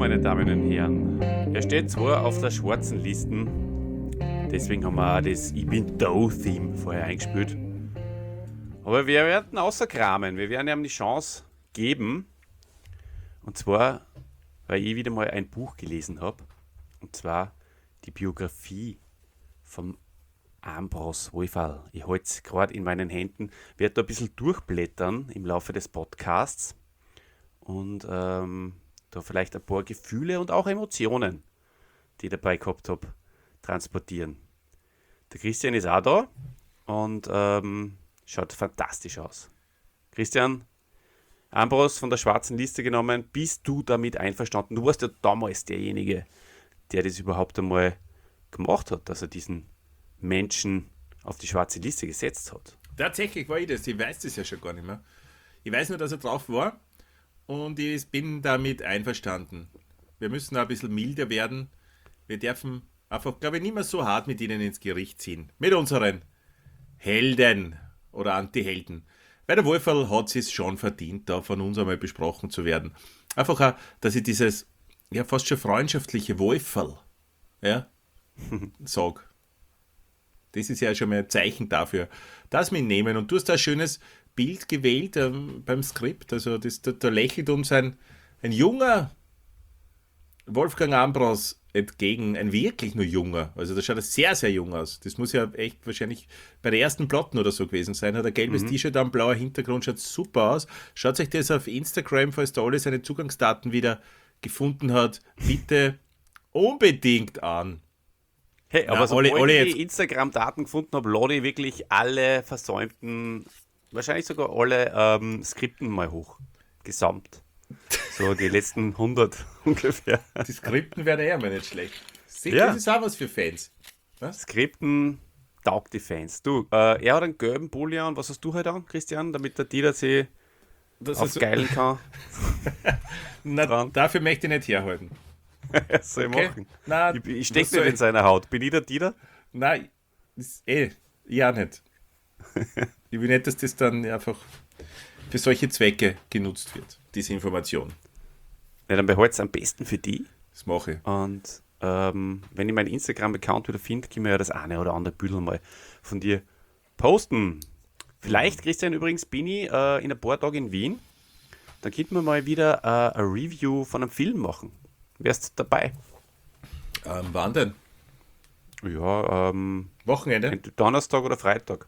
meine Damen und Herren. Er steht zwar auf der schwarzen Liste, deswegen haben wir auch das Ich bin da-Theme vorher eingespielt. Aber wir werden außerkramen, wir werden ihm die Chance geben. Und zwar, weil ich wieder mal ein Buch gelesen habe. Und zwar die Biografie von Ambros Wolferl. Ich halte es gerade in meinen Händen, werde da ein bisschen durchblättern im Laufe des Podcasts. Und da vielleicht ein paar Gefühle und auch Emotionen, die ich dabei gehabt habe, transportieren. Der Christian ist auch da und schaut fantastisch aus. Christian, Ambros von der schwarzen Liste genommen, bist du damit einverstanden? Du warst ja damals derjenige, der das überhaupt einmal gemacht hat, dass er diesen Menschen auf die schwarze Liste gesetzt hat. Tatsächlich war ich das, ich weiß das ja schon gar nicht mehr. Ich weiß nur, dass er drauf war und ich bin damit einverstanden. Wir müssen ein bisschen milder werden. Wir dürfen einfach, glaube ich, nicht mehr so hart mit ihnen ins Gericht ziehen. Mit unseren Helden oder Anti-Helden. Weil der Wolferl hat es schon verdient, da von uns einmal besprochen zu werden. Einfach auch, dass ich dieses, ja, fast schon freundschaftliche Wolferl, ja, sag. Das ist ja schon mal ein Zeichen dafür, dass wir ihn nehmen. Und du hast da ein schönes Bild gewählt beim Skript. Also da lächelt uns ein junger Wolfgang Ambros entgegen, ein wirklich nur junger. Also da schaut er sehr, sehr jung aus. Das muss ja echt wahrscheinlich bei der ersten Platten oder so gewesen sein. Hat ein gelbes T-Shirt, ein blauer Hintergrund, schaut super aus. Schaut euch das auf Instagram, falls da alle seine Zugangsdaten wieder gefunden hat, bitte unbedingt an. Hey, aber Na, sobald alle ich jetzt. die Instagram-Daten gefunden habe, lade ich wirklich alle versäumten, wahrscheinlich sogar alle Skripten mal hoch. Gesamt. So die letzten 100 ungefähr. Die Skripten werden eher mal nicht schlecht. Ja. Das ist auch was für Fans. Skripten taugt die Fans. Du, er hat einen gelben Pulli an. Was hast du heute an, Christian? Damit der Dieter sich Das aufgeilen kann. dafür möchte ich nicht herhalten. Was soll ich Okay. machen? Nein, Ich stecke was soll nicht in ich- seiner Haut. Bin ich der Dieter? Nein, ich auch nicht. Ich will nicht, dass das dann einfach für solche Zwecke genutzt wird, diese Information. Ja, dann behalte es am besten für die. Das mache ich. Und wenn ich meinen Instagram-Account wieder finde, können wir ja das eine oder andere Bild mal von dir posten. Vielleicht, Christian, übrigens bin ich in ein paar Tagen in Wien. Dann könnten wir mal wieder ein Review von einem Film machen. Wärst du dabei? Wann denn? Ja, Wochenende? entweder Donnerstag oder Freitag.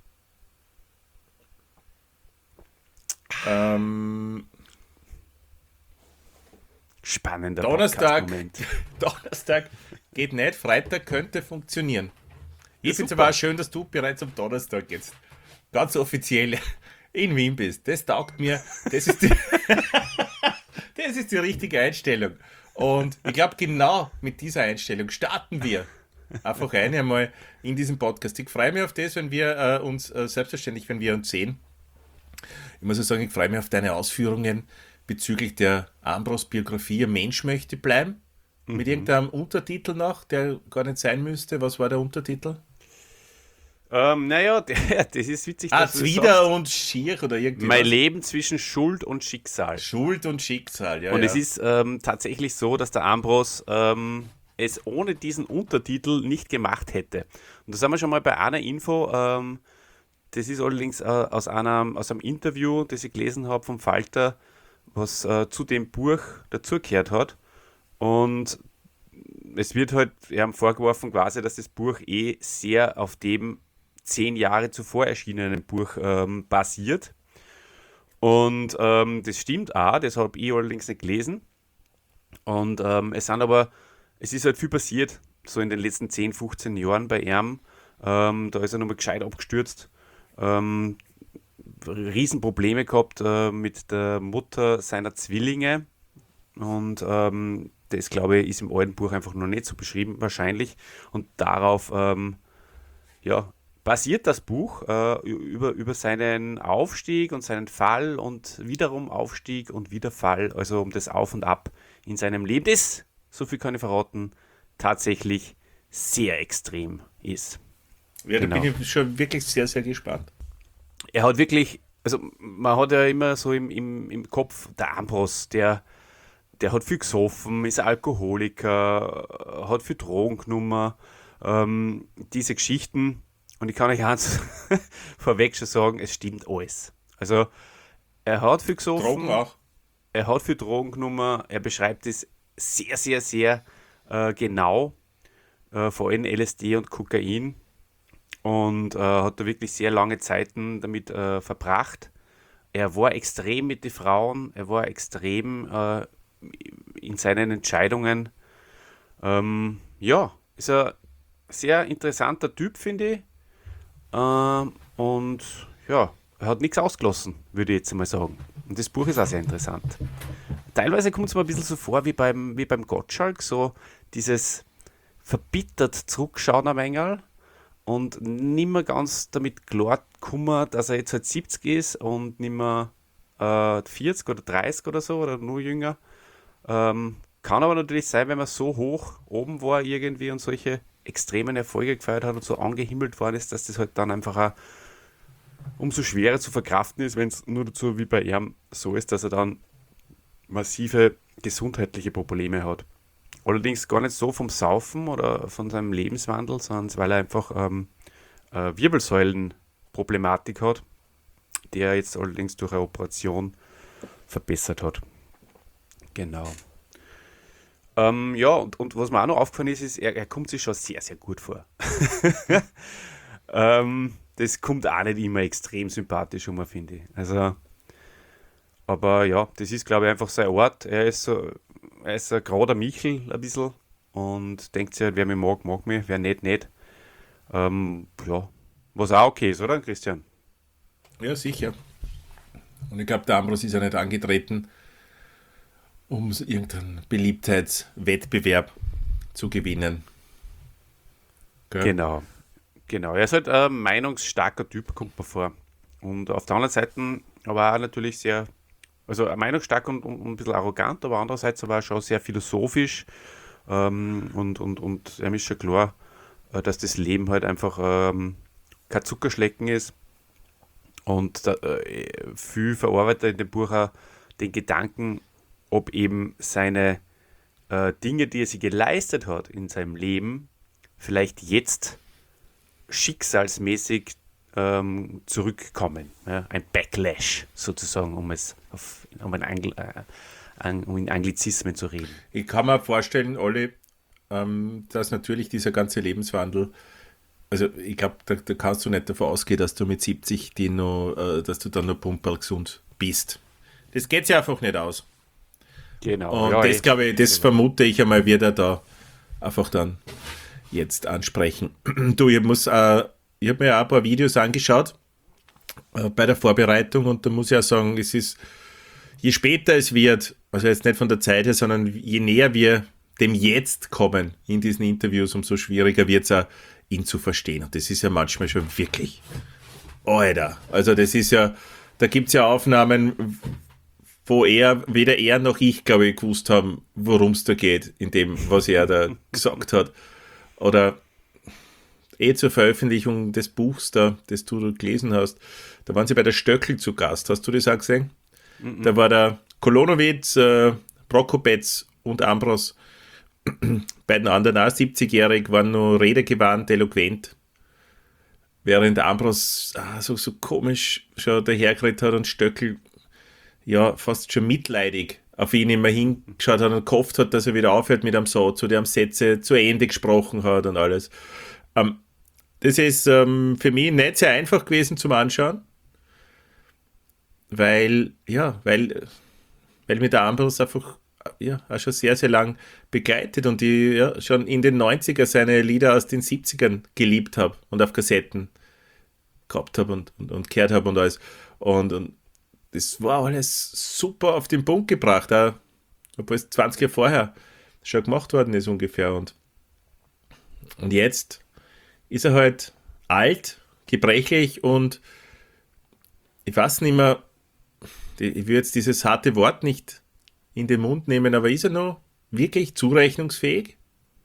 Spannender Donnerstag. Podcast-Moment. Donnerstag geht nicht, Freitag könnte funktionieren. Ich Ja, finde es super. aber auch schön, dass du bereits am Donnerstag jetzt ganz offiziell in Wien bist. Das taugt mir. Das ist die, das ist die richtige Einstellung. Und ich glaube, genau mit dieser Einstellung starten wir einfach einmal in diesem Podcast. Ich freue mich auf das, wenn wir selbstverständlich, wenn wir uns sehen. Ich muss auch sagen, ich freue mich auf deine Ausführungen bezüglich der Ambros-Biografie. Ein Mensch möchte bleiben. Mit irgendeinem Untertitel noch, der gar nicht sein müsste. Was war der Untertitel? Naja, das ist witzig, dass du das Zwider sagst. und Schier oder irgendwie Mein was. Leben zwischen Schuld und Schicksal. Schuld und Schicksal, ja. Und ja. es ist tatsächlich so, dass der Ambros es ohne diesen Untertitel nicht gemacht hätte. Und da sind wir schon mal bei einer Info. Das ist allerdings aus einem Interview, das ich gelesen habe vom Falter, was zu dem Buch dazugehört hat. Und es wird halt ihm vorgeworfen quasi, dass das Buch sehr auf dem 10 Jahre zuvor erschienenen Buch basiert. Und das stimmt auch, das habe ich allerdings nicht gelesen. Und es ist halt viel passiert, so in den letzten 10, 15 Jahren bei ihm. Da ist er nochmal gescheit abgestürzt. Riesenprobleme gehabt mit der Mutter seiner Zwillinge. Und das, glaube ich, ist im alten Buch einfach noch nicht so beschrieben, wahrscheinlich. Und darauf basiert das Buch über seinen Aufstieg und seinen Fall und wiederum Aufstieg und wieder Fall, also um das Auf und Ab in seinem Leben, das, so viel kann ich verraten, tatsächlich sehr extrem ist. Ja, da genau. bin ich schon wirklich sehr, sehr gespannt. Er hat wirklich, also man hat ja immer so im Kopf, der Ambros, der der hat viel gesoffen, ist ein Alkoholiker, hat viel Drogen genommen, diese Geschichten. Und ich kann euch eins vorweg schon sagen, es stimmt alles. Also, er hat viel Drogen gesoffen, auch. er hat viel Drogen genommen, er beschreibt es sehr, sehr, sehr genau, vor allem LSD und Kokain. Und hat da wirklich sehr lange Zeiten damit verbracht. Er war extrem mit den Frauen, er war extrem in seinen Entscheidungen. Ja, ist ein sehr interessanter Typ, finde ich. Und ja, er hat nichts ausgelassen, würde ich jetzt einmal sagen. Und das Buch ist auch sehr interessant. Teilweise kommt es mir ein bisschen so vor wie beim Gottschalk, so dieses verbittert zurückschauen am Engel und nimmer ganz damit klarkommen, dass er jetzt halt 70 ist und nimmer 40 oder 30 oder so oder nur jünger. Kann aber natürlich sein, wenn man so hoch oben war irgendwie und solche extremen Erfolge gefeiert hat und so angehimmelt worden ist, dass das halt dann einfach auch umso schwerer zu verkraften ist, wenn es nur dazu wie bei ihm so ist, dass er dann massive gesundheitliche Probleme hat. Allerdings gar nicht so vom Saufen oder von seinem Lebenswandel, sondern weil er einfach Wirbelsäulenproblematik hat, die er jetzt allerdings durch eine Operation verbessert hat. Genau. Ja, und was mir auch noch aufgefallen ist, er kommt sich schon sehr, sehr gut vor. Das kommt auch nicht immer extrem sympathisch um, finde ich. Also, aber ja, das ist, glaube ich, einfach sein Ort. Er ist ein gerader Michel ein bisschen und denkt sich halt, wer mich mag, mag mich, wer nicht, nicht. Ja, was auch okay ist, oder Christian? Ja, sicher. Und ich glaube, der Ambros ist ja nicht angetreten, um irgendeinen Beliebtheitswettbewerb zu gewinnen. Gell? Genau. Er ist halt ein meinungsstarker Typ, kommt mir vor. Und auf der anderen Seite aber auch natürlich sehr, also meinungsstark und ein bisschen arrogant, aber andererseits aber auch schon sehr philosophisch. Und ihm ist schon klar, dass das Leben halt einfach kein Zuckerschlecken ist. Und viel verarbeitet er in dem Buch auch den Gedanken, ob eben seine Dinge, die er sich geleistet hat in seinem Leben, vielleicht jetzt schicksalsmäßig zurückkommen. Ja? Ein Backlash sozusagen, um in Anglizismen zu reden. Ich kann mir vorstellen, Olli, dass natürlich dieser ganze Lebenswandel, also ich glaube, da kannst du nicht davon ausgehen, dass du mit 70 dass du dann noch pumperl gesund bist. Das geht sich einfach nicht aus. Genau. Und Ja, das glaube ich, das vermute ich einmal, wird er da einfach dann jetzt ansprechen. Du, ich habe mir ja auch ein paar Videos angeschaut bei der Vorbereitung und da muss ich auch sagen, es ist, je später es wird, also jetzt nicht von der Zeit her, sondern je näher wir dem Jetzt kommen in diesen Interviews, umso schwieriger wird es auch, ihn zu verstehen. Und das ist ja manchmal schon wirklich, Alter, also das ist ja, da gibt es ja Aufnahmen, wo weder er noch ich, glaube ich, gewusst haben, worum es da geht, in dem, was er da gesagt hat. Oder zur Veröffentlichung des Buchs, das du gelesen hast, da waren sie bei der Stöckl zu Gast. Hast du das auch gesehen? Da war der Kolonowitz, Prokopetz und Ambros, beiden anderen auch 70-jährig, waren nur redegewandt, eloquent. Während Ambros so komisch schon dahergeredet hat und Stöckl ja fast schon mitleidig auf ihn immer hingeschaut hat und gehofft hat, dass er wieder aufhört mit einem Satz oder am Sätze zu Ende gesprochen hat und alles. Das ist für mich nicht sehr einfach gewesen zum Anschauen, weil mir der Ambros einfach auch schon sehr, sehr lang begleitet und ich schon in den 90er seine Lieder aus den 70ern geliebt habe und auf Kassetten gehabt habe und gehört habe und alles. Und das war alles super auf den Punkt gebracht, auch, obwohl es 20 Jahre vorher schon gemacht worden ist ungefähr. Und jetzt ist er halt alt, gebrechlich und ich weiß nicht mehr, ich will jetzt dieses harte Wort nicht in den Mund nehmen, aber ist er noch wirklich zurechnungsfähig?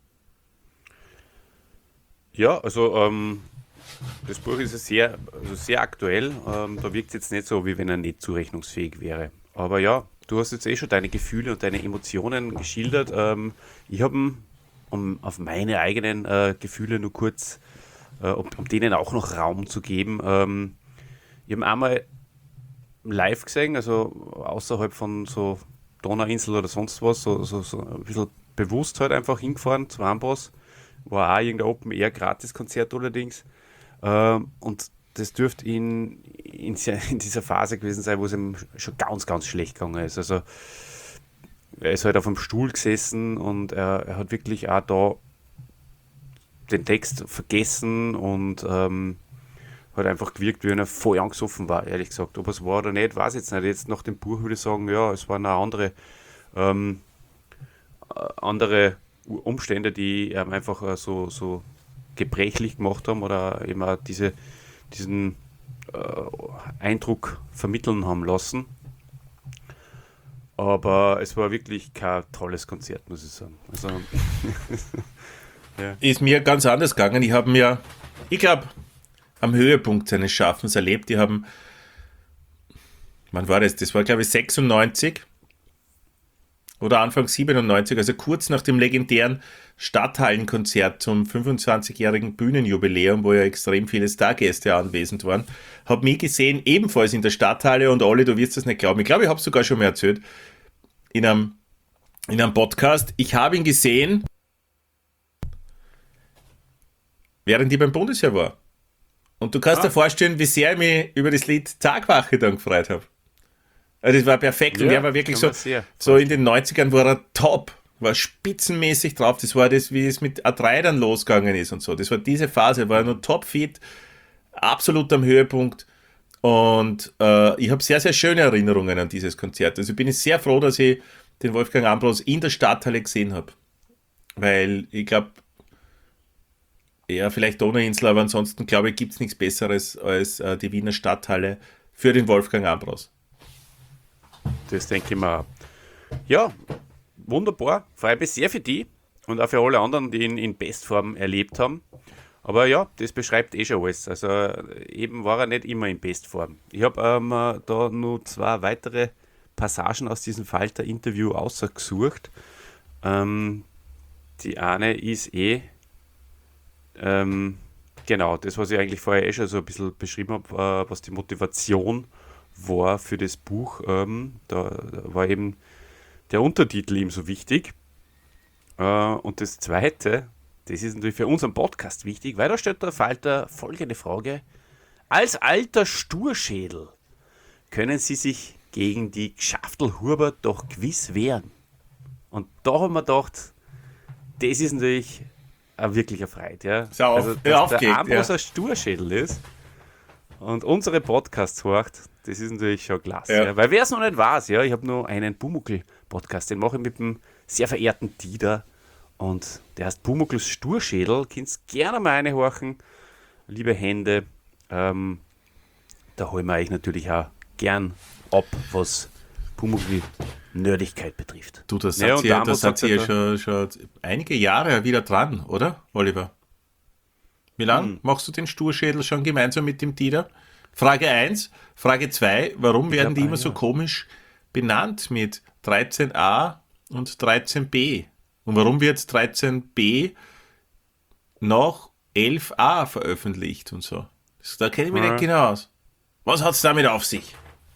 Ja, also das Buch ist ja sehr aktuell. Da wirkt es jetzt nicht so, wie wenn er nicht zurechnungsfähig wäre. Aber ja, du hast jetzt eh schon deine Gefühle und deine Emotionen geschildert. Ich habe, um auf meine eigenen Gefühle nur kurz, um denen auch noch Raum zu geben, ich habe einmal live gesehen, also außerhalb von so Donauinsel oder sonst was, so ein bisschen bewusst halt einfach hingefahren zu Ambros. War auch irgendein Open-Air-Gratis-Konzert allerdings. Und das dürfte in dieser Phase gewesen sein, wo es ihm schon ganz, ganz schlecht gegangen ist. Also er ist halt auf dem Stuhl gesessen und er hat wirklich auch da den Text vergessen und hat einfach gewirkt, wie wenn er voll angesoffen war, ehrlich gesagt. Ob es war oder nicht, weiß ich jetzt nicht. Jetzt nach dem Buch würde ich sagen, ja, es waren auch andere Umstände, die einfach so gebrechlich gemacht haben oder eben auch diesen Eindruck vermitteln haben lassen. Aber es war wirklich kein tolles Konzert, muss ich sagen. Also, ja. Ist mir ganz anders gegangen. Ich habe mir, ich glaube, am Höhepunkt seines Schaffens erlebt. Die haben, wann war das? Das war, glaube ich, 96 oder Anfang 97, also kurz nach dem legendären Stadthallenkonzert zum 25-jährigen Bühnenjubiläum, wo ja extrem viele Stargäste anwesend waren, habe mich gesehen, ebenfalls in der Stadthalle und Olli, du wirst das nicht glauben. Ich glaube, ich habe es sogar schon mal erzählt, in einem Podcast. Ich habe ihn gesehen, während ich beim Bundesheer war. Und du kannst dir vorstellen, wie sehr ich mich über das Lied Tagwache dann gefreut habe. Also das war perfekt. Ja, und er war wirklich so in den 90ern war er top, war spitzenmäßig drauf. Das war das, wie es mit A3 dann losgegangen ist und so. Das war diese Phase, war nur topfit, absolut am Höhepunkt. Und ich habe sehr, sehr schöne Erinnerungen an dieses Konzert. Also bin ich sehr froh, dass ich den Wolfgang Ambros in der Stadthalle gesehen habe. Weil ich glaube, ja, vielleicht Donauinsel, aber ansonsten glaube ich, gibt es nichts Besseres als die Wiener Stadthalle für den Wolfgang Ambros. Das denke ich mir auch. Ja, wunderbar. Freue mich sehr für die und auch für alle anderen, die ihn in Bestform erlebt haben. Aber ja, das beschreibt eh schon alles. Also eben war er nicht immer in Bestform. Ich habe da nur 2 weitere Passagen aus diesem Falter-Interview ausgesucht. Die eine ist genau, das, was ich eigentlich vorher schon so ein bisschen beschrieben habe, was die Motivation war für das Buch. Da war eben der Untertitel ihm so wichtig. Und das Zweite, das ist natürlich für unseren Podcast wichtig, weil da stellt der Falter folgende Frage. Als alter Sturschädel können Sie sich gegen die Gschaftel-Huber doch gewiss wehren. Und da haben wir gedacht, das ist natürlich ein wirklicher Freude. Ja? Also, dass der Ambros ein Sturschädel ist und unsere Podcasts hört, das ist natürlich schon klasse. Ja. Ja? Weil wer es noch nicht weiß, ja, ich habe nur einen Pumuckl-Podcast, den mache ich mit dem sehr verehrten Dieter und der heißt Pumuckls Sturschädel. Könnt gerne mal reinhorchen, liebe Hände. Da holen wir euch natürlich auch gern ab, was Pumuckl-Nerdigkeit betrifft. Du, das seid ihr schon einige Jahre wieder dran, oder, Oliver? Wie lange machst du den Sturschädel schon gemeinsam mit dem Dieter? Frage 1. Frage 2. Warum werden die immer so komisch benannt mit 13a und 13b? Und warum wird 13b nach 11a veröffentlicht und so? Da kenne ich mich nicht genau aus. Was hat es damit auf sich?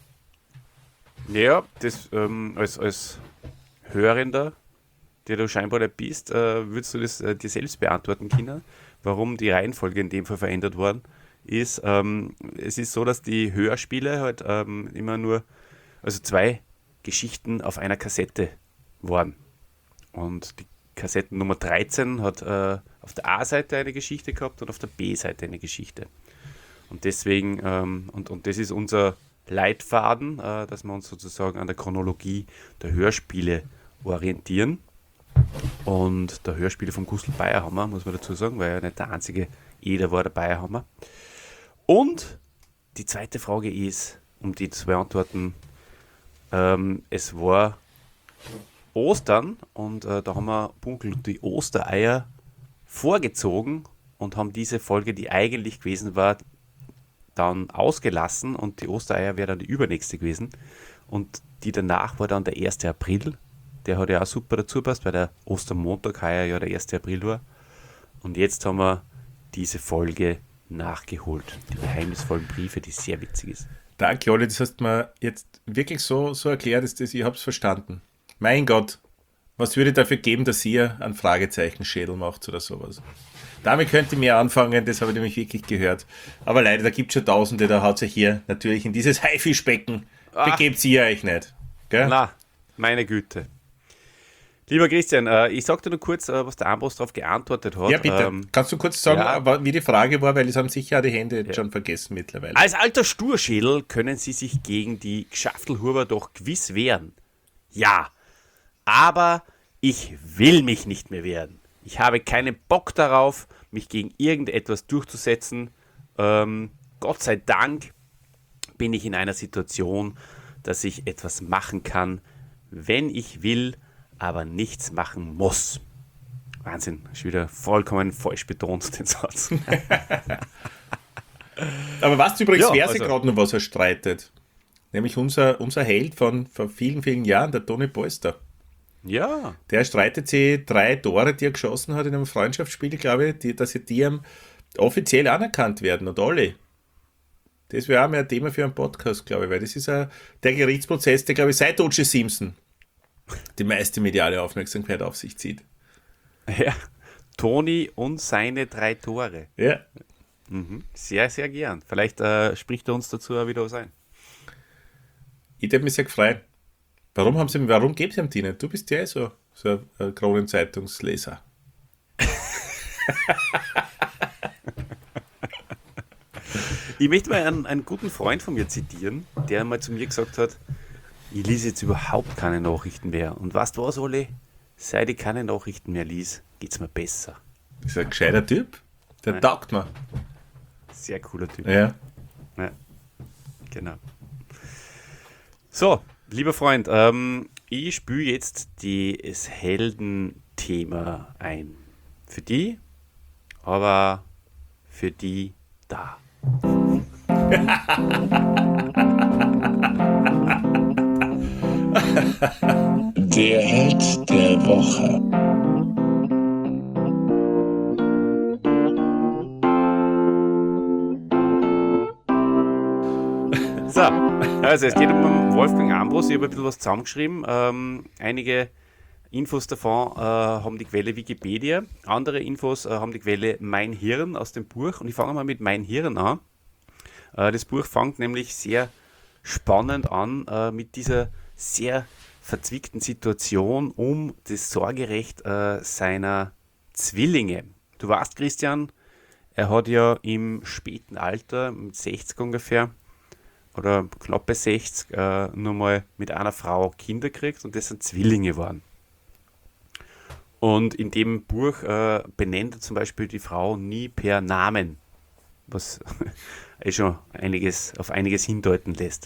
Ja, das als Hörender, der du scheinbar nicht bist, würdest du das dir selbst beantworten können, warum die Reihenfolge in dem Fall verändert worden ist. Es ist so, dass die Hörspiele halt immer nur, also 2 Geschichten auf einer Kassette waren. Und die Kassetten Nummer 13 hat auf der A-Seite eine Geschichte gehabt und auf der B-Seite eine Geschichte. Und deswegen, und das ist unser Leitfaden, dass wir uns sozusagen an der Chronologie der Hörspiele orientieren. Und der Hörspiele von Gustl Bayerhammer, muss man dazu sagen, weil er nicht der einzige Eder war, der Bayerhammer. Und die zweite Frage ist, um die zu beantworten, es war Ostern und da haben wir Pumuckl die Ostereier vorgezogen und haben diese Folge, die eigentlich gewesen war, dann ausgelassen und die Ostereier wäre dann die übernächste gewesen. Und die danach war dann der 1. April. Der hat ja auch super dazu passt, weil der Ostermontag heuer ja der 1. April war. Und jetzt haben wir diese Folge nachgeholt. Die geheimnisvollen Briefe, die sehr witzig ist. Danke, Olli, das hast du mir jetzt wirklich so erklärt, dass ich habe es verstanden. Mein Gott, was würde dafür geben, dass ihr einen Fragezeichen-Schädel macht oder sowas? Damit könnt ihr mehr anfangen, das habe ich nämlich wirklich gehört. Aber leider, da gibt es schon Tausende, da haut sich hier natürlich in dieses Haifischbecken. Begebt ihr euch nicht. Gell? Na, meine Güte. Lieber Christian, ich sag dir nur kurz, was der Ambros darauf geantwortet hat. Ja, bitte. Kannst du kurz sagen, ja. wie die Frage war, weil es haben sicher auch die Hände jetzt schon vergessen mittlerweile. Als alter Sturschädel können Sie sich gegen die Geschaftelhuber doch gewiss wehren. Ja, aber ich will mich nicht mehr wehren. Ich habe keinen Bock darauf, mich gegen irgendetwas durchzusetzen. Gott sei Dank bin ich in einer Situation, dass ich etwas machen kann, wenn ich will, aber nichts machen muss. Wahnsinn, ist wieder vollkommen falsch betont, den Satz. Aber weißt du übrigens, Ja, wer also- sich gerade noch was erstreitet? Nämlich unser Held von vor vielen, vielen Jahren, der Toni Polster. Ja, Der streitet sich 3 Tore, die er geschossen hat in einem Freundschaftsspiel, glaube ich, dass die ihm offiziell anerkannt werden. Und alle. Das wäre auch mehr ein Thema für einen Podcast, glaube ich, weil das ist der Gerichtsprozess, der, glaube ich, seit O.J. Simpson die meiste mediale Aufmerksamkeit auf sich zieht. ja. Toni und seine 3 Tore. Ja. Sehr, sehr gern. Vielleicht spricht er uns dazu auch wieder was ein. Ich hätte mich sehr gefreut. Warum gibt es ihm die nicht? Du bist ja so ein Kronenzeitungsleser. Ich möchte mal einen guten Freund von mir zitieren, der mal zu mir gesagt hat, ich lese jetzt überhaupt keine Nachrichten mehr. Und weißt du was, Olli? Seit ich keine Nachrichten mehr lese, geht's mir besser. Das ist ein gescheiter Typ. Der taugt mir. Sehr cooler Typ. Ja. Ja, genau. So, lieber Freund, ich spüle jetzt das Heldenthema ein. Für die, aber für die da. Der Held der Woche. So, also es geht um Wolfgang Ambros. Ich habe ein bisschen was zusammengeschrieben. Einige Infos davon haben die Quelle Wikipedia. Andere Infos haben die Quelle Mein Hirn aus dem Buch. Und ich fange mal mit Mein Hirn an. Das Buch fängt nämlich sehr spannend an mit dieser sehr verzwickten Situation um das Sorgerecht seiner Zwillinge. Du weißt, Christian, er hat ja im späten Alter, mit 60 ungefähr, oder knappe 60, nur mal mit einer Frau Kinder gekriegt und das sind Zwillinge waren. Und in dem Buch benennt er zum Beispiel die Frau nie per Namen, was schon auf einiges hindeuten lässt.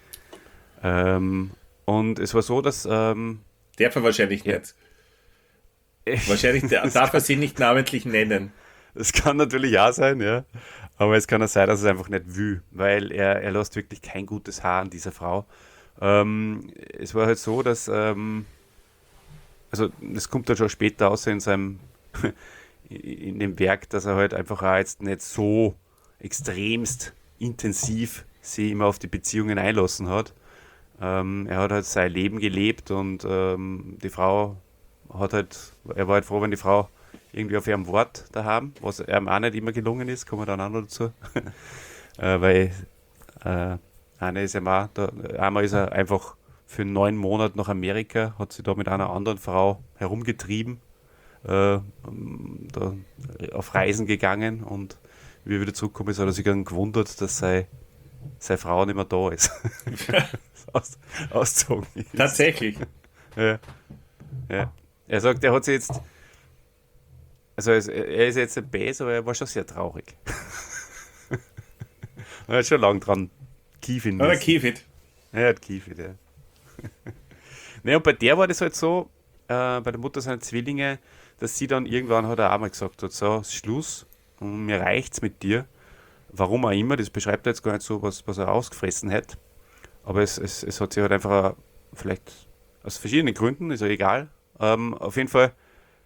Und es war so, dass Darf er wahrscheinlich nicht. Wahrscheinlich darf er sie nicht namentlich nennen. das kann natürlich auch sein, ja. Aber es kann auch sein, dass er es einfach nicht will, weil er lässt wirklich kein gutes Haar an dieser Frau. Es war halt so, dass, also das kommt dann schon später aus in seinem, in dem Werk, dass er halt einfach auch jetzt nicht so extremst intensiv sich immer auf die Beziehungen einlassen hat. Er hat halt sein Leben gelebt und die Frau er war halt froh, wenn die Frau irgendwie auf ihrem Wort daheim, was ihm auch nicht immer gelungen ist, kommen wir dann auch noch dazu. Weil eine ist einmal ist er einfach für 9 Monate nach Amerika, hat sie da mit einer anderen Frau herumgetrieben, da auf Reisen gegangen und wie er wieder zurückgekommen ist, hat er sich dann gewundert, dass seine Frau nicht mehr da ist. Ausgezogen ist. Tatsächlich. Ja. Ja. Er sagt, er hat sich jetzt. Also er ist jetzt ein Bass, aber er war schon sehr traurig. Er hat schon lange dran kiefen Aber müssen. keep it. Er hat kiefert, ja. Ne, und bei der war das halt so, bei der Mutter seiner Zwillinge, dass sie dann irgendwann hat er auch mal gesagt hat, so, ist Schluss, und mir reicht's mit dir. Warum auch immer, das beschreibt er jetzt gar nicht so, was er ausgefressen hat. Aber es hat sich halt einfach, vielleicht aus verschiedenen Gründen, ist ja egal. Auf jeden Fall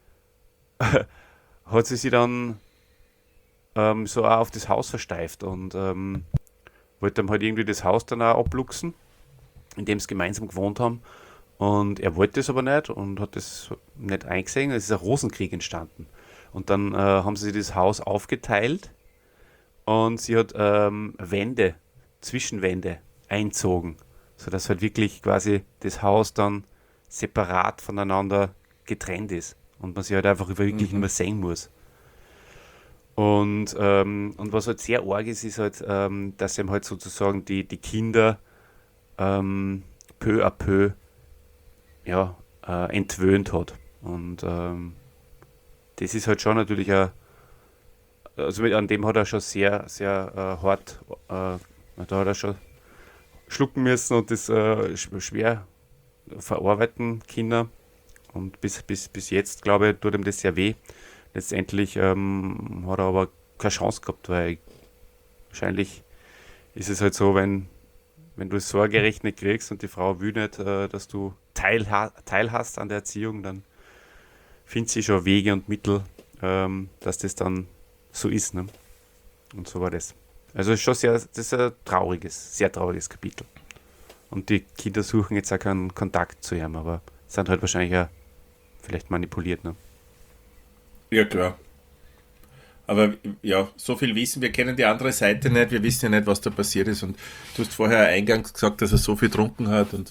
hat sie sich dann so auch auf das Haus versteift und wollte dann halt irgendwie das Haus dann auch abluchsen, in dem sie gemeinsam gewohnt haben. Und er wollte das aber nicht und hat das nicht eingesehen. Es ist ein Rosenkrieg entstanden. Und dann haben sie das Haus aufgeteilt und sie hat Wände, Zwischenwände einzogen, sodass halt wirklich quasi das Haus dann separat voneinander getrennt ist und man sich halt einfach wirklich nicht mehr sehen muss. Und was halt sehr arg ist, ist halt, dass ihm halt sozusagen die Kinder peu à peu ja, entwöhnt hat. Und das ist halt schon natürlich also an dem hat er schon sehr, sehr hart, da hat er schon schlucken müssen und das schwer verarbeiten, Kinder. Und bis jetzt, glaube ich, tut ihm das sehr weh. Letztendlich hat er aber keine Chance gehabt, weil wahrscheinlich ist es halt so, wenn du das Sorgerecht nicht kriegst und die Frau will nicht, dass du teilhast an der Erziehung, dann findet sie schon Wege und Mittel, dass das dann so ist. Ne? Und so war das. Also ist schon das ist ein sehr trauriges Kapitel. Und die Kinder suchen jetzt auch keinen Kontakt zu ihm, aber sind halt wahrscheinlich auch vielleicht manipuliert. Ne? Ja, klar. Aber ja, so viel wissen, wir kennen die andere Seite nicht, wir wissen ja nicht, was da passiert ist. Und du hast vorher eingangs gesagt, dass er so viel getrunken hat. Und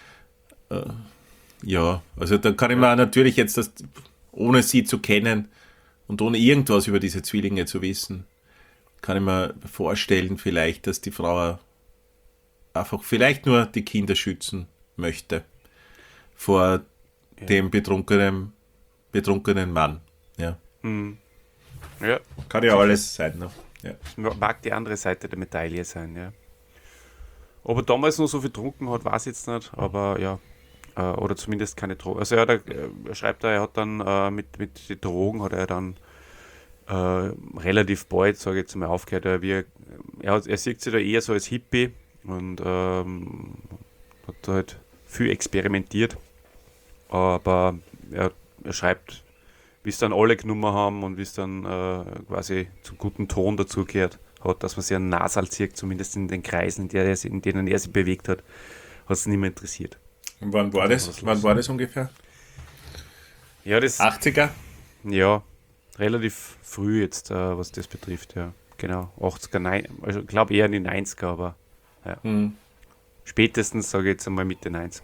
ja, also da kann ich mir auch natürlich jetzt, ohne sie zu kennen und ohne irgendwas über diese Zwillinge zu wissen, kann ich mir vorstellen vielleicht, dass die Frau einfach vielleicht nur die Kinder schützen möchte vor dem betrunkenen Mann. Ja. Ja. Kann ja alles sein. Ne? Ja. Mag die andere Seite der Medaille sein, ja. Ob er damals noch so viel getrunken hat, weiß ich jetzt nicht, aber ja. Oder zumindest keine Drogen. Also er schreibt er hat dann mit den Drogen hat er dann relativ bald, sage ich jetzt mal, aufgehört. Er sieht sich da eher so als Hippie und hat halt viel experimentiert. Aber er schreibt, wie es dann alle genommen haben und wie es dann quasi zum guten Ton dazugehört hat, dass man sich einen Nasal zieht, zumindest in den Kreisen, in denen er sich bewegt hat, hat es nicht mehr interessiert. Und wann war das? Wann war das ungefähr? Ja, das 80er? Ja, relativ früh jetzt, was das betrifft, ja. Genau, 80er, also ich glaube eher in die 90er, aber ja. Spätestens, sage ich jetzt einmal Mitte 90er.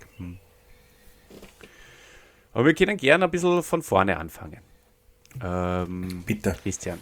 Aber wir können gerne ein bisschen von vorne anfangen. Bitte. Christian.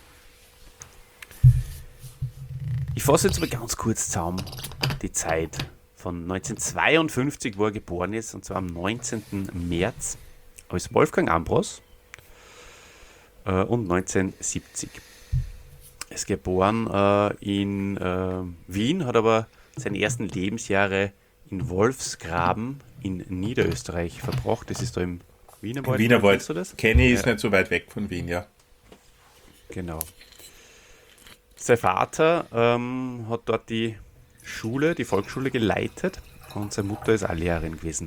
Ich fasse jetzt mal ganz kurz zusammen die Zeit von 1952, wo er geboren ist, und zwar am 19. März als Wolfgang Ambros und 1970. Er ist geboren in Wien, hat aber seine ersten Lebensjahre in Wolfsgraben in Niederösterreich verbracht. Das ist da im Wienerwald. Wienerwald. Kennst du das? Kenne ich, ist nicht so weit weg von Wien, ja. Genau. Sein Vater hat dort die Volksschule geleitet und seine Mutter ist auch Lehrerin gewesen.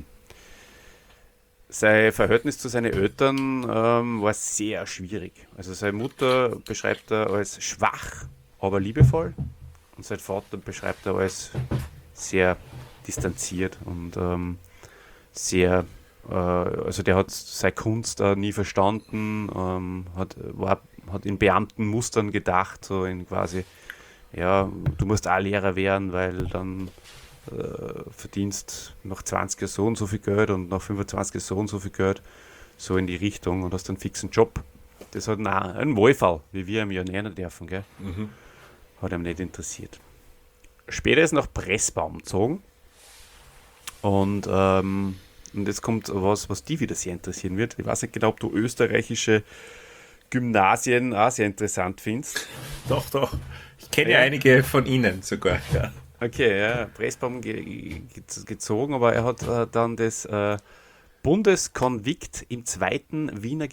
Sein Verhältnis zu seinen Eltern war sehr schwierig. Also seine Mutter beschreibt er als schwach, aber liebevoll und sein Vater beschreibt er als sehr distanziert und sehr, also der hat seine Kunst nie verstanden, hat in Beamtenmustern gedacht, so in quasi, ja, du musst auch Lehrer werden, weil dann verdienst nach 20 Jahren so und so viel Geld und nach 25 Jahren so und so viel Geld, so in die Richtung und hast einen fixen Job. Das hat ein Wohlfall, wie wir ihn ja nennen dürfen, gell? Hat ihm nicht interessiert. Später ist er nach Pressbaum gezogen und jetzt kommt was die wieder sehr interessieren wird. Ich weiß nicht genau, ob du österreichische Gymnasien auch sehr interessant findest. Doch. Ich kenne ja einige von Ihnen sogar. Ja. Okay, ja, Pressbaum gezogen, aber er hat dann das Bundeskonvikt im 2. Wiener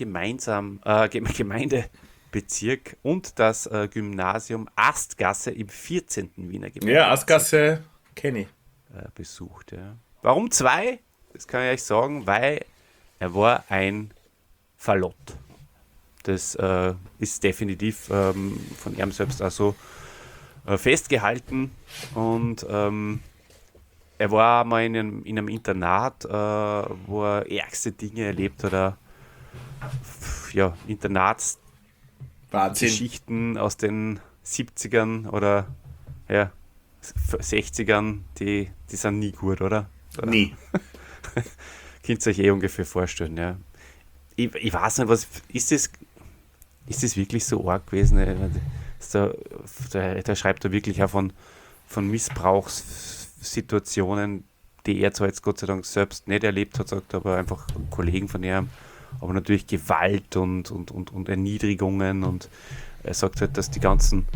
Gemeindebezirk und das Gymnasium Astgasse im 14. Wiener Gemeindebezirk. Ja, Astgasse kenne ich. besucht. Ja. Warum 2? Das kann ich euch sagen, weil er war ein Fallott. Das ist definitiv von ihm selbst auch so festgehalten. Und er war mal in einem Internat, wo er ärgste Dinge erlebt hat. Ja, Internatsgeschichten aus den 70ern oder ja, 60ern, die sind nie gut, oder? Nie. Könnt ihr euch ungefähr vorstellen, ja. Ich weiß nicht, was ist das wirklich so arg gewesen? Da schreibt er wirklich auch von Missbrauchssituationen, die er zwar jetzt Gott sei Dank selbst nicht erlebt hat, sagt aber einfach Kollegen von ihm, aber natürlich Gewalt und Erniedrigungen, und er sagt halt, dass die ganzen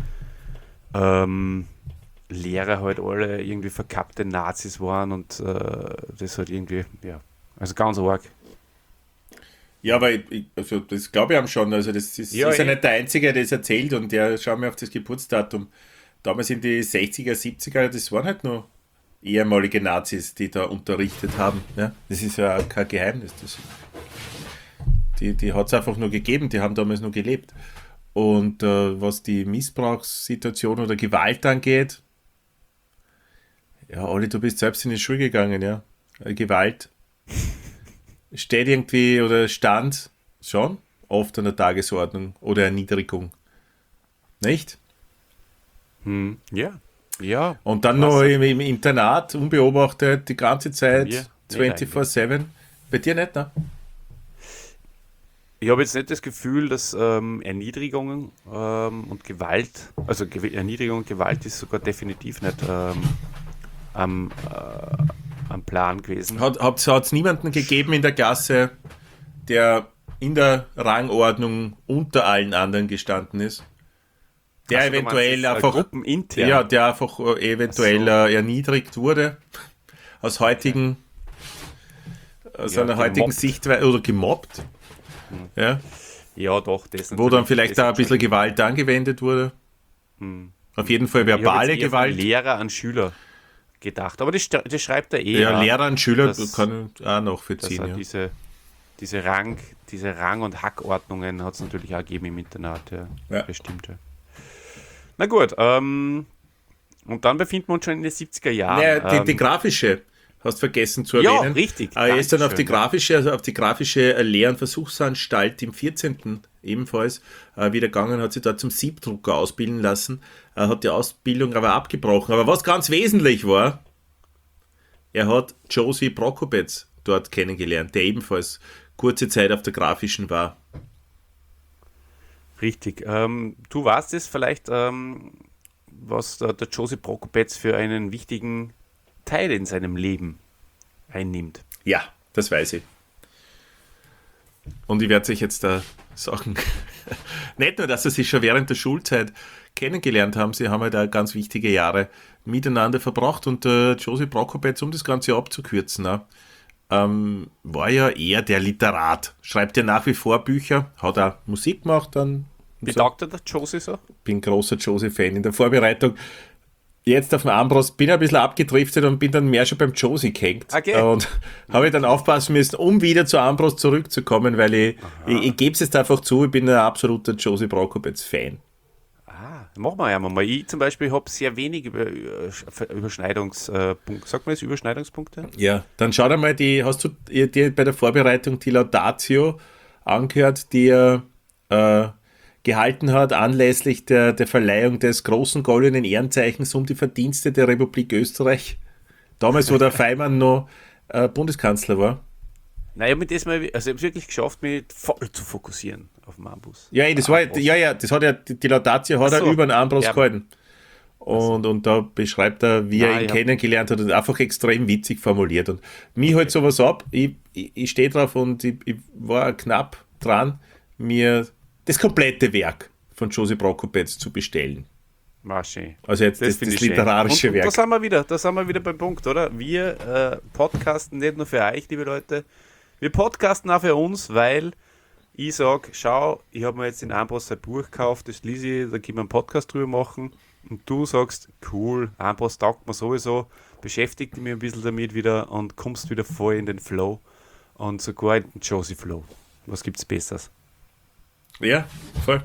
Lehrer halt alle irgendwie verkappte Nazis waren und das halt irgendwie, ja, also ganz arg. Ja, aber also das glaube ich ihm schon. Also das ist ja nicht der Einzige, der es erzählt, und der schaut mir auf das Geburtsdatum. Damals in die 60er, 70er, das waren halt nur ehemalige Nazis, die da unterrichtet haben. Ja? Das ist ja kein Geheimnis. Die hat es einfach nur gegeben, die haben damals nur gelebt. Und was die Missbrauchssituation oder Gewalt angeht, ja, Olli, du bist selbst in die Schule gegangen, ja. Gewalt steht irgendwie oder stand schon oft an der Tagesordnung oder Erniedrigung. Nicht? Ja. Ja. Und dann noch im Internat, unbeobachtet, die ganze Zeit, Mir 24/7. Bei dir nicht, ne? Ich habe jetzt nicht das Gefühl, dass Erniedrigungen und Gewalt, also Erniedrigung und Gewalt ist sogar definitiv nicht am Plan gewesen. Hat es niemanden gegeben in der Klasse, der in der Rangordnung unter allen anderen gestanden ist? Der Also, eventuell einfach gruppenintern. Ja, der einfach eventuell erniedrigt wurde aus heutigen einer heutigen gemobbt. Sichtweise oder gemobbt. Ja, Ja, doch. wo dann vielleicht da ein bisschen Gewalt angewendet wurde. Auf jeden Fall verbale ich hab jetzt eher Gewalt. von Lehrer an Schüler gedacht. Aber das schreibt er eh. Ja, Lehrer und Schüler dass- kann ich auch dass nachvollziehen. er Ja. diese Rang- und Hackordnungen hat es natürlich auch gegeben im Internat. Ja. Ja. Bestimmt. Ja. Na gut, und dann befinden wir uns schon in den 70er Jahren. Naja, die grafische, hast vergessen zu Ja, erwähnen. richtig. Er ist dann auf die Dankeschön, grafische Lehr- und Versuchsanstalt im 14. ebenfalls wieder gegangen, hat sich dort zum Siebdrucker ausbilden lassen, hat die Ausbildung aber abgebrochen. Aber was ganz wesentlich war, er hat Josie Prokopec dort kennengelernt, der ebenfalls kurze Zeit auf der grafischen war. Richtig. Du weißt es vielleicht, was der Josip Prokopec für einen wichtigen Teil in seinem Leben einnimmt. Ja, das weiß ich. Und ich werde euch jetzt da sagen, nicht nur, dass sie sich schon während der Schulzeit kennengelernt haben, sie haben halt auch ganz wichtige Jahre miteinander verbracht, und Josip Prokopec, um das Ganze abzukürzen, war ja eher der Literat. Schreibt ja nach wie vor Bücher, hat auch Musik gemacht, dann Wie taugt der Josie so? bin großer Josie-Fan. In der Vorbereitung jetzt auf dem Armbrust bin ich ein bisschen abgedriftet und bin dann mehr schon beim Josie gehängt. Okay. Und habe ich dann aufpassen müssen, um wieder zur Armbrust zurückzukommen, weil ich gebe es jetzt einfach zu, ich bin ein absoluter Josie Prokopec-Fan. Machen wir ja mal. Ich zum Beispiel habe sehr wenig Überschneidungspunkte. Sagt man das, Überschneidungspunkte? Ja, dann schau dir mal, hast du dir bei der Vorbereitung die Laudatio angehört, die er gehalten hat anlässlich der Verleihung des großen goldenen Ehrenzeichens um die Verdienste der Republik Österreich. Damals, wo der Feimann noch Bundeskanzler war. Nein, ich habe es wirklich geschafft, mich voll zu fokussieren auf den Armbrust. Ja, das war das hat ja die Laudatio hat Ach so. er über den Armbrust Ja. gehalten. Und da beschreibt er, wie er Nein, ihn ja. kennengelernt hat, und einfach extrem witzig formuliert. Und mich halt sowas ab, ich stehe drauf, und ich war knapp dran, mir das komplette Werk von Josip Prokopec zu bestellen. War schön. Also jetzt das finde ich schön. literarische und Werk. Da sind wir wieder beim Punkt, oder? Wir podcasten nicht nur für euch, liebe Leute. Wir podcasten auch für uns, weil ich sage, schau, ich habe mir jetzt in Armbrust ein Buch gekauft, das lese ich, da können wir einen Podcast drüber machen. und du sagst, cool, Ambros taugt mir sowieso, beschäftigt mich ein bisschen damit wieder und kommst wieder voll in den Flow und sogar in den Josie Flow. Was gibt's Besseres? Ja, voll.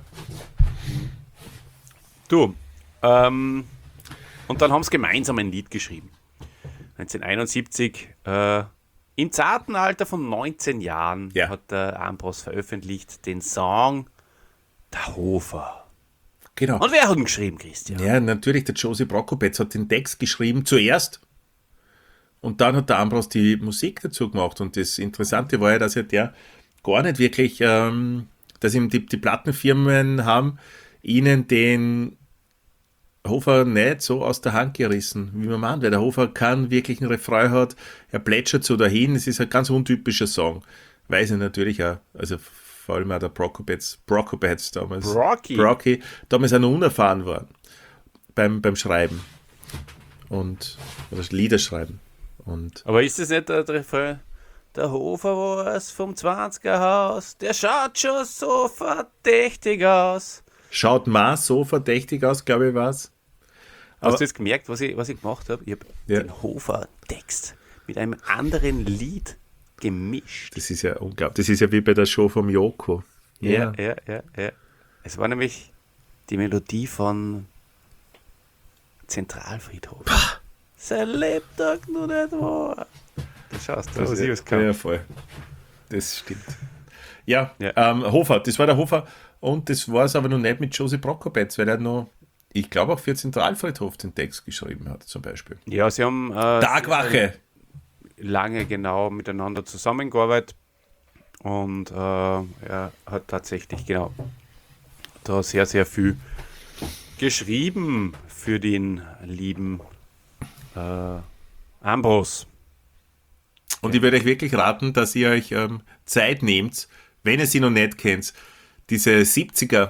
Du, und dann haben sie gemeinsam ein Lied geschrieben. 1971, im zarten Alter von 19 Jahren Ja. hat der Ambros veröffentlicht den Song Der Hofer. Genau. Und wer hat ihn geschrieben, Christian? Ja, natürlich, der Josie Prokopetz hat den Text geschrieben zuerst und dann hat der Ambros die Musik dazu gemacht. Und das Interessante war ja, dass der gar nicht wirklich, dass ihm die Plattenfirmen haben ihnen den Hofer nicht so aus der Hand gerissen, wie man meint, weil der Hofer keinen wirklichen Refrain hat, er plätschert so dahin, es ist ein ganz untypischer Song. Weiß ich natürlich auch, also vor allem auch der Prokopetz damals. Brocky, damals auch noch unerfahren war beim Schreiben und oder Lieder schreiben. Und Aber ist das nicht der Refrain? Der Hofer war es vom 20er Haus, der schaut schon so verdächtig aus. schaut mal so verdächtig aus, glaube ich, war's. Hast du jetzt gemerkt, was ich gemacht habe? Ich habe Ja. den Hofer-Text mit einem anderen Lied gemischt. Das ist ja unglaublich. Das ist ja wie bei der Show vom Joko. Ja. Es war nämlich die Melodie von Zentralfriedhof. Sein Lebtag nur nicht wahr. Du schaust, da was ich was kann. Ja, voll. Das stimmt. Ja, Ja. Hofer, das war der Hofer. Und das war es aber noch nicht mit Josie Prokopetz, weil er noch, ich glaube, auch für Zentralfriedhof den Text geschrieben hat, zum Beispiel. Ja, sie haben Tagwache! lange genau miteinander zusammengearbeitet und er hat tatsächlich genau da sehr, sehr viel geschrieben für den lieben Ambros. Und ich würde euch wirklich raten, dass ihr euch Zeit nehmt, wenn ihr sie noch nicht kennt, diese 70er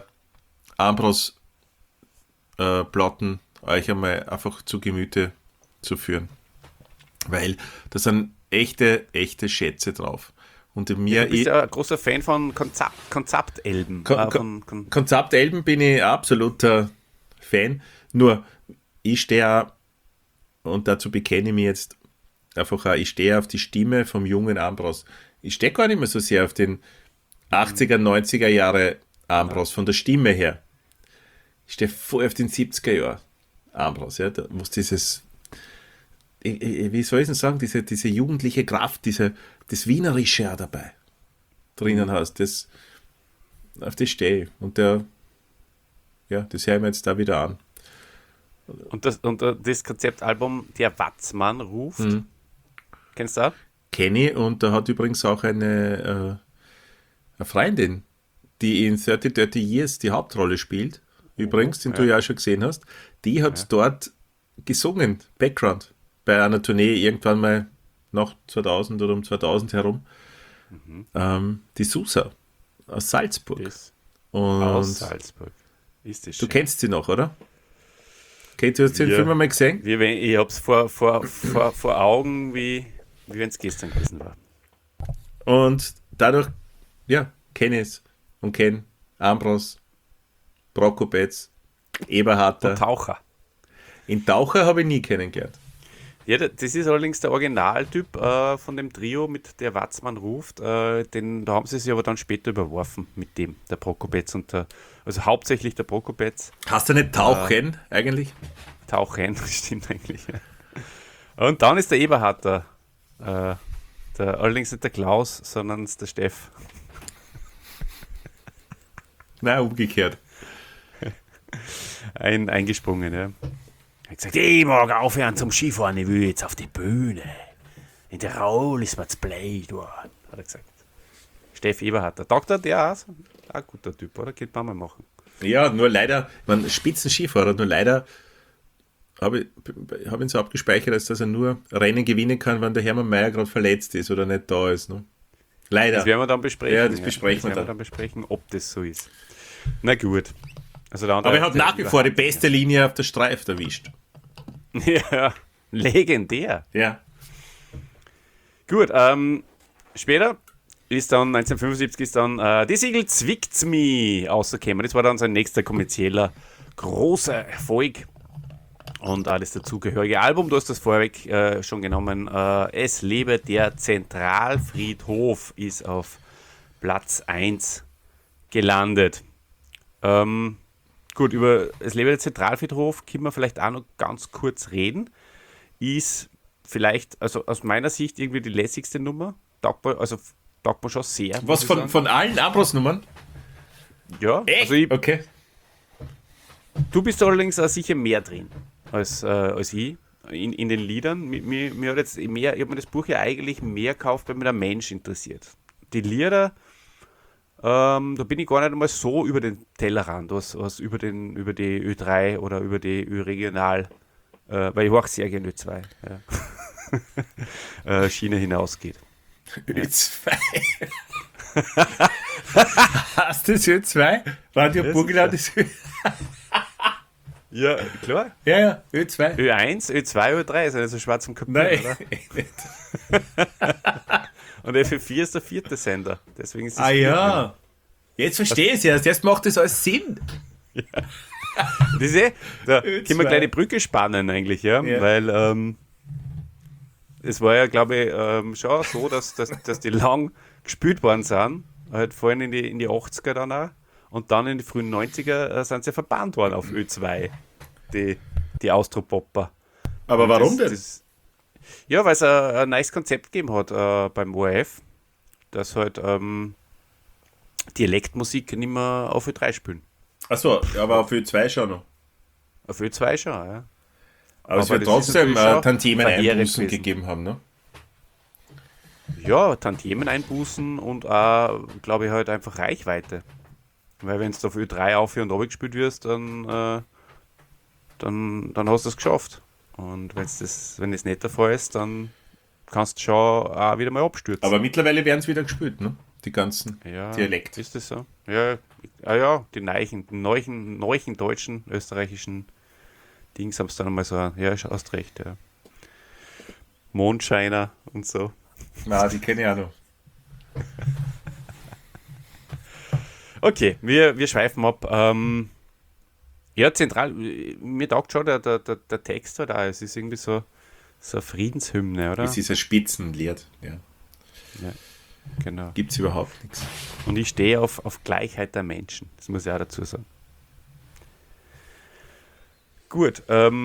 Ambros-Platten euch einmal einfach zu Gemüte zu führen. Weil da sind echte Schätze drauf. Und mir, Du bist ja ein großer Fan von Konzeptelben. Konzeptelben bin ich ein absoluter Fan. Nur, ich stehe auch, und dazu bekenne ich mich jetzt einfach auch, ich stehe auf die Stimme vom jungen Ambros. Ich stehe gar nicht mehr so sehr auf den 80er, 90er Jahre Ambros, von der Stimme her. Ich stehe voll auf den 70er Jahre Ambros, ja, da muss dieses, wie soll ich denn sagen, diese jugendliche Kraft, das Wienerische auch dabei drinnen hast, auf das stehe ich. Und das höre ich mir jetzt da wieder an. Und das Konzeptalbum Der Watzmann ruft. Kennst du auch? Kenne ich, und da hat übrigens auch eine Freundin, die in 30 Years die Hauptrolle spielt, übrigens, den du ja auch schon gesehen hast, die hat dort gesungen, Background, bei einer Tournee irgendwann mal nach 2000 oder um 2000 herum. Die Susa aus Salzburg. Und Aus Salzburg. Ist das du schön. kennst sie noch, oder? Okay, du hast den Ja. Film einmal gesehen? Ich hab's vor Augen, wie wenn es gestern gewesen war. Und dadurch, ja, kenne ich es und kenne Ambros, Prokopetz, Eberharter. Taucher. In Taucher habe ich nie kennengelernt. Ja, das ist allerdings der Originaltyp von dem Trio, mit der Watzmann ruft. Da haben sie sich aber dann später überworfen mit dem, der Prokopetz und also hauptsächlich der Prokopetz. Hast du nicht Tauchen eigentlich? Tauchen, stimmt eigentlich. Ja. Und dann ist der Eberharter, allerdings nicht der Klaus, sondern der Steff. Nein, umgekehrt. Eingesprungen, ja. Er hat gesagt, ich mag aufhören zum Skifahren, ich will jetzt auf die Bühne. In Tirol ist mir zu blöd worden, hat er gesagt. Steff Eberharter. Doktor, der auch ein guter Typ, oder? Geht man mal machen. Ja, nur leider, man Spitzenskifahrer, nur leider habe ich ihn so abgespeichert, als dass er nur Rennen gewinnen kann, wenn der Hermann Mayer gerade verletzt ist oder nicht da ist. Ne? Leider. Das werden wir dann besprechen. Ja, das besprechen wir werden dann. wir dann besprechen, ob das so ist. Na gut. Also Aber er hat nach wie vor die beste Linie auf der Streife erwischt. Ja, legendär. Ja. Gut, später ist dann 1975 ist dann Die Siegel zwickt's mi rausgekommen. Das war dann sein nächster kommerzieller großer Erfolg. Und auch das dazugehörige Album, du hast das vorweg schon genommen. Es lebe der Zentralfriedhof ist auf Platz 1 gelandet. Gut, über Es lebe der Zentralfriedhof können wir vielleicht auch noch ganz kurz reden. Ist vielleicht, also aus meiner Sicht, irgendwie die lässigste Nummer. Taugt mir schon sehr. Was von allen Abros-Nummern? Ja, Echt? also Okay. du bist allerdings auch sicher mehr drin als ich in den Liedern. Mir hat jetzt mehr, ich habe mir das Buch ja eigentlich mehr gekauft, weil mich der Mensch interessiert. Die Lieder, da bin ich gar nicht einmal so über den Tellerrand, was über die Ö3 oder über die Ö-Regional, weil ich auch sehr gerne Ö2, Schiene hinausgeht. Ö2. Hast du das Ö2? Radio Burgenland ist Ö2. Ja, klar. Ja, Ö2. Ö1, Ö2, Ö3 ist ja nicht so schwarz im Kapitel, Nein, oder? nicht. Und FF4 ist der 4. Sender. Deswegen ist es Ah 4. ja. Jetzt verstehe ich es erst. Jetzt macht das alles Sinn. Das ist da können wir gleich die Brücke spannen eigentlich, ja. Ja. Weil es war ja, glaube ich, schon so, dass die lang gespielt worden sind, halt vor allem in die 80er dann auch. Und dann in die frühen 90er sind sie verbannt worden auf Ö2, die Austropopper. Aber warum denn? Ja, weil es ein neues Konzept gegeben hat beim ORF, dass halt Dialektmusik nicht mehr auf Ö3 spielen. Achso, aber auf Ö2 schon noch. Auf Ö2 schon, ja. Aber es Aber wird das ist trotzdem natürlich schon Tantiemen verheerend Einbußen gewesen. gegeben haben, ne? Ja, Tantiemen einbußen und auch, glaube ich, halt einfach Reichweite. Weil wenn du auf Ö3 auf und runter gespielt wirst, dann hast du es geschafft. Und wenn das nicht der Fall ist, dann kannst du schon auch wieder mal abstürzen. Aber mittlerweile werden es wieder gespielt, ne? Die ganzen ja, Dialekte. ist das so? Ja, ja, die neuen deutschen, österreichischen Dings haben es dann einmal so, ja, hast recht, ja. Mondscheiner und so. Na, die kenne ich auch noch. Okay, wir schweifen ab. Ja, zentral, mir taugt schon der Text halt auch. Es ist irgendwie so eine Friedenshymne, oder? Es ist ein Spitzenlied, ja. Ja, genau. Gibt es überhaupt nichts. Und ich stehe auf Gleichheit der Menschen. Das muss ich auch dazu sagen. Gut,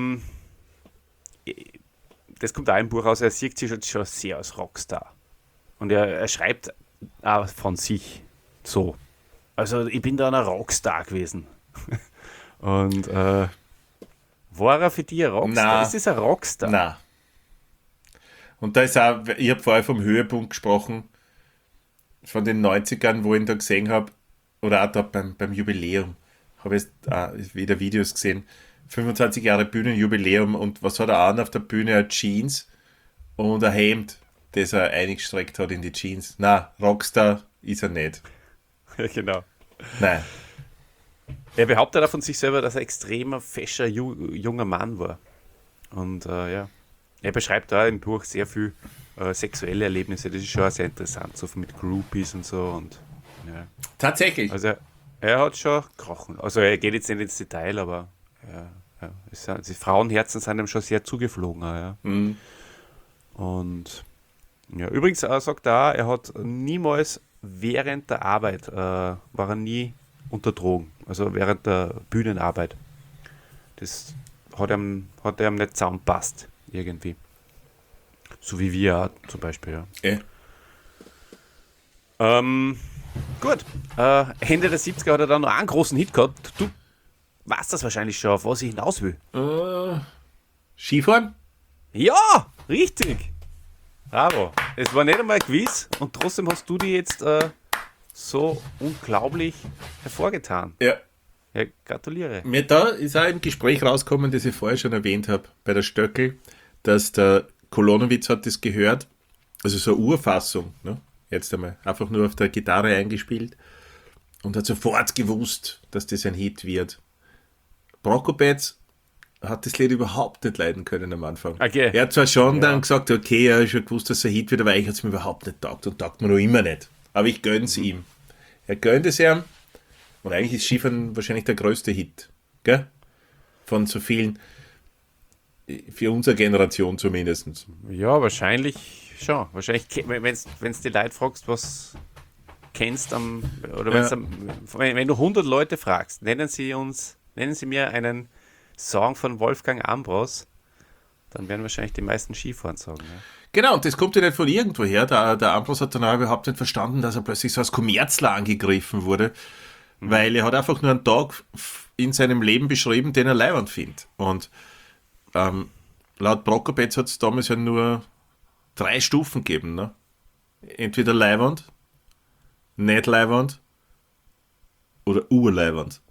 das kommt auch im Buch raus, er sieht sich schon sehr als Rockstar. Und er schreibt auch von sich so. Also ich bin da ein Rockstar gewesen. Und war er für dich ein Rockstar? Nein. Ist das ein Rockstar? Na. Und da ist auch, ich habe vorher vom Höhepunkt gesprochen, von den 90ern, wo ich ihn da gesehen habe, oder auch da beim Jubiläum, habe ich wieder Videos gesehen, 25 Jahre Bühnenjubiläum, und was hat er an auf der Bühne? Eine Jeans und ein Hemd, das er eingestreckt hat in die Jeans. Na, Rockstar ist er nicht. Ja, genau. Nein. Er behauptet auch von sich selber, dass er extremer, fescher, junger Mann war. Und ja, er beschreibt da im Buch sehr viel sexuelle Erlebnisse. Das ist schon sehr interessant, so mit Groupies und so. Und ja. Tatsächlich. Also er hat schon gekrochen. Also er geht jetzt nicht ins Detail, aber die Frauenherzen sind ihm schon sehr zugeflogen. Ja. Mhm. Und ja, übrigens sagt er hat niemals während der Arbeit, war er nie unter Drogen. Also während der Bühnenarbeit. Das hat ihm nicht zusammenpasst, irgendwie. So wie wir auch, zum Beispiel, ja. Gut. Ende der 70er hat er dann noch einen großen Hit gehabt. Du weißt das wahrscheinlich schon, auf was ich hinaus will. Skifahren? Ja, richtig. Bravo. Es war nicht einmal ein Quiz und trotzdem hast du die jetzt so unglaublich hervorgetan. Ja. Ja, gratuliere. Mir da ist auch im Gespräch rausgekommen, das ich vorher schon erwähnt habe, bei der Stöckel, dass der Kolonowitz hat das gehört, also so eine Urfassung, ne? Jetzt einmal, einfach nur auf der Gitarre eingespielt und hat sofort gewusst, dass das ein Hit wird. Prokopetz hat das Lied überhaupt nicht leiden können am Anfang. Okay. Er hat zwar schon dann gesagt, okay, er hat schon gewusst, dass es ein Hit wird, aber eigentlich hat es mir überhaupt nicht taugt und taugt mir noch immer nicht. Aber ich gönn's ihm. Er gönnt es ihm und eigentlich ist Skifahren wahrscheinlich der größte Hit, gell? Von so vielen. für unsere Generation zumindest. Ja, wahrscheinlich schon. Wahrscheinlich, wenn du die Leute fragst, was kennst oder Ja. wenn du 100 Leute fragst, nennen sie mir einen Song von Wolfgang Ambros, dann werden wahrscheinlich die meisten Skifahren sagen. Ja. Genau, und das kommt ja nicht von irgendwo her. Der Ambros hat dann auch überhaupt nicht verstanden, dass er plötzlich so als Kommerzler angegriffen wurde, weil er hat einfach nur einen Tag in seinem Leben beschrieben, den er leiwand findet. Und laut Prokopetz hat es damals ja nur 3 Stufen gegeben. Ne? Entweder leiwand, nicht leiwand oder urleiwand.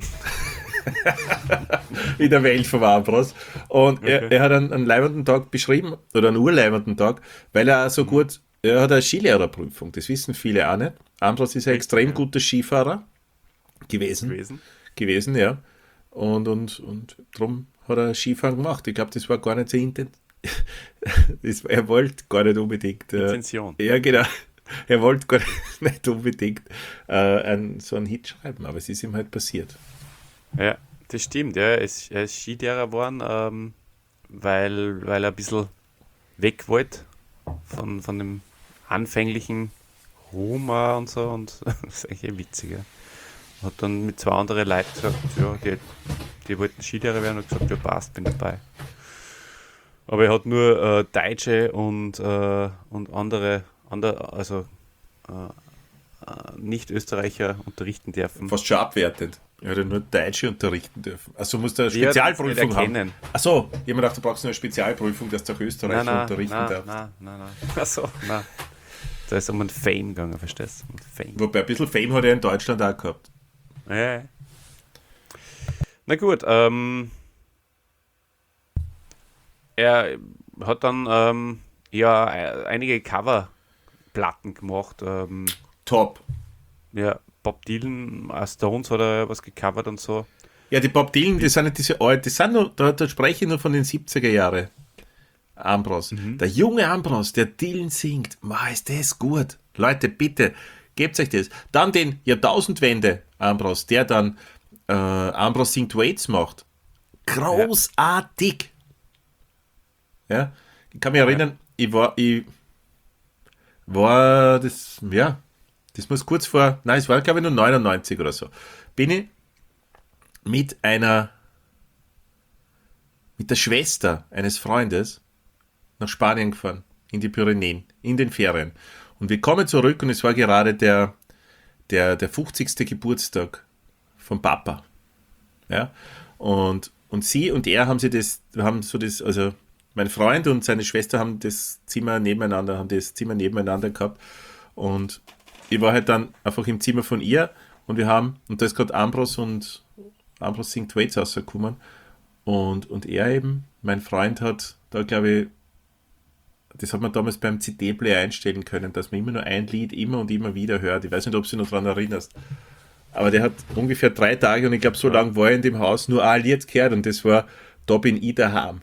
In der Welt von Ambros. Und er hat einen leibenden Tag beschrieben, oder einen urleibenden Tag, weil er so gut, er hat eine Skilehrerprüfung, das wissen viele auch nicht. Ambros ist ein extrem guter Skifahrer gewesen, ja. Und darum hat er Skifahren gemacht. Ich glaube, das war gar nicht so intensiv. Er wollte gar nicht unbedingt. Intention. Ja, genau. Er wollte gar nicht unbedingt so einen Hit schreiben, aber es ist ihm halt passiert. Ja, das stimmt. Ja. Er ist Skilehrer geworden, weil er ein bisschen weg wollte von dem anfänglichen Ruhm und so. Und das ist eigentlich witzig. Ja. Hat dann mit 2 anderen Leuten gesagt, ja, die wollten Skilehrer werden und gesagt, ja passt, bin dabei. Aber er hat nur Deutsche und andere also Nicht-Österreicher unterrichten dürfen. Fast schon abwertend. Er hat ja nur Deutsche unterrichten dürfen. Also musst du eine Spezialprüfung haben. Achso, jemand dachte, du brauchst nur eine Spezialprüfung, dass du auch Österreicher unterrichten darfst. Nein. Achso, nein. Da ist um ein Fame gegangen, verstehst du? Um Fame. Wobei ein bisschen Fame hat er in Deutschland auch gehabt. Ja. Na gut, er hat dann einige Coverplatten gemacht. Top. Ja, Bob Dylan, Stones hat er was gecovert und so. Ja, die Bob Dylan, die sind nicht diese alten, die sind nur, da spreche ich nur von den 70er Jahren. Ambros. Der junge Ambros, der Dylan singt, ist das gut. Leute, bitte, gebt euch das. Dann den Jahrtausendwende Ambros, der dann Ambros singt Waits macht. Großartig. Ja, ich kann mich erinnern, ich war das, ja, das muss kurz vor, nein, es war glaube ich nur 99 oder so, bin ich mit der Schwester eines Freundes nach Spanien gefahren, in die Pyrenäen, in den Ferien. Und wir kommen zurück und es war gerade der 50. Geburtstag vom Papa. Ja, und sie und er also mein Freund und seine Schwester haben das Zimmer nebeneinander gehabt. Und ich war halt dann einfach im Zimmer von ihr und da ist gerade Ambros singt Waits rausgekommen. Und er eben, mein Freund hat da, glaube ich, das hat man damals beim CD-Player einstellen können, dass man immer nur ein Lied immer und immer wieder hört. Ich weiß nicht, ob du dich noch daran erinnerst. Aber der hat ungefähr 3 Tage und ich glaube, so lange war er in dem Haus nur ein Lied gehört und das war Da bin ich daheim.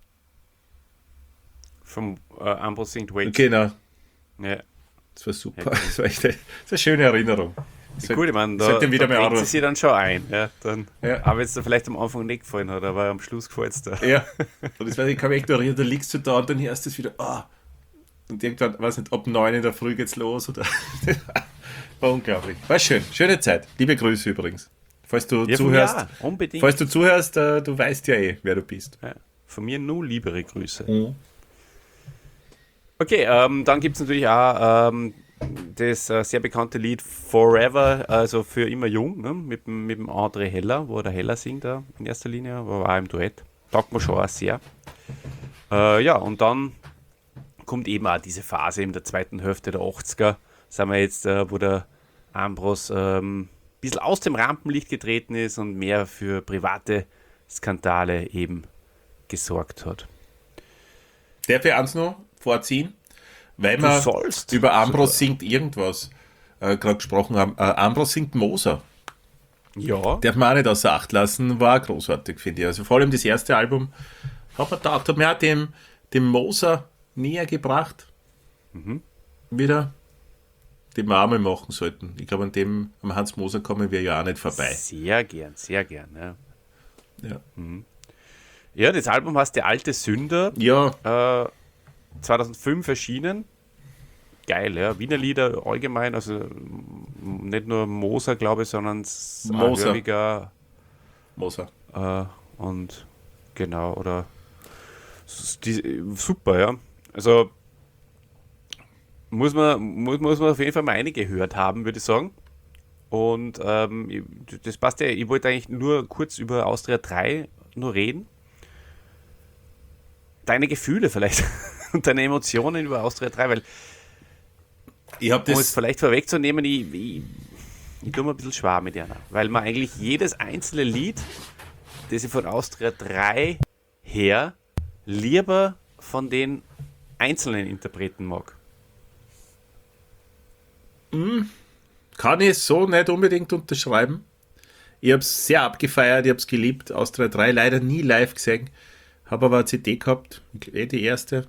Vom Ambros singt Waits. Genau. Ja. Das war super. Das war echt eine schöne Erinnerung. Gut, ich meine, da bringt sie sich dann schon ein. Ja, dann, Ja. auch wenn es da vielleicht am Anfang nicht gefallen hat, aber am Schluss gefällt es da. Ja. Und das weiß ich, kann mich echt noch erinnern, da liegst du da und dann hörst du es wieder, Und irgendwann, weiß nicht, ab 9 in der Früh geht's los oder. War unglaublich. War schön. Schöne Zeit. Liebe Grüße übrigens. Falls du zuhörst. Ja, unbedingt. Falls du zuhörst, du weißt ja wer du bist. Ja, von mir nur liebere Grüße. Okay, dann gibt es natürlich auch das sehr bekannte Lied Forever, also für immer jung, ne? mit dem André Heller, wo der Heller singt da in erster Linie, aber auch im Duett. Taugt mir schon auch sehr. Ja, und dann kommt eben auch diese Phase in der zweiten Hälfte der 80er, sind wir jetzt, wo der Ambros ein bisschen aus dem Rampenlicht getreten ist und mehr für private Skandale eben gesorgt hat. Darf ich eins noch vorziehen? Weil Du wir sollst. über Ambros singt irgendwas gerade gesprochen haben. Ambros singt Moser. Ja. Darf man auch nicht außer Acht lassen, war auch großartig, finde ich. Also vor allem das erste Album hat mir auch dem Moser näher gebracht. Wieder, den wir auch mal machen sollten. Ich glaube, am Hans Moser kommen wir ja auch nicht vorbei. Sehr gern, sehr gern. Ja. Ja. Ja, das Album heißt Der alte Sünder. Ja, 2005 erschienen. Geil, ja. Wiener Lieder allgemein, also nicht nur Moser, glaube ich, sondern Moser. Hörwiger, Moser. und genau, oder super, ja. Also muss man auf jeden Fall mal eine gehört haben, würde ich sagen. Und das passt ja, ich wollte eigentlich nur kurz über Austria 3 nur reden. Deine Gefühle vielleicht und deine Emotionen über Austria 3, weil, Ich habe um es das. vielleicht vorwegzunehmen, ich tue mir ein bisschen schwer mit einer, weil man eigentlich jedes einzelne Lied, das ich von Austria 3 her lieber von den einzelnen Interpreten mag. Kann ich so nicht unbedingt unterschreiben. Ich habe es sehr abgefeiert, ich habe es geliebt. Austria 3 leider nie live gesehen. Habe aber eine CD gehabt, die erste.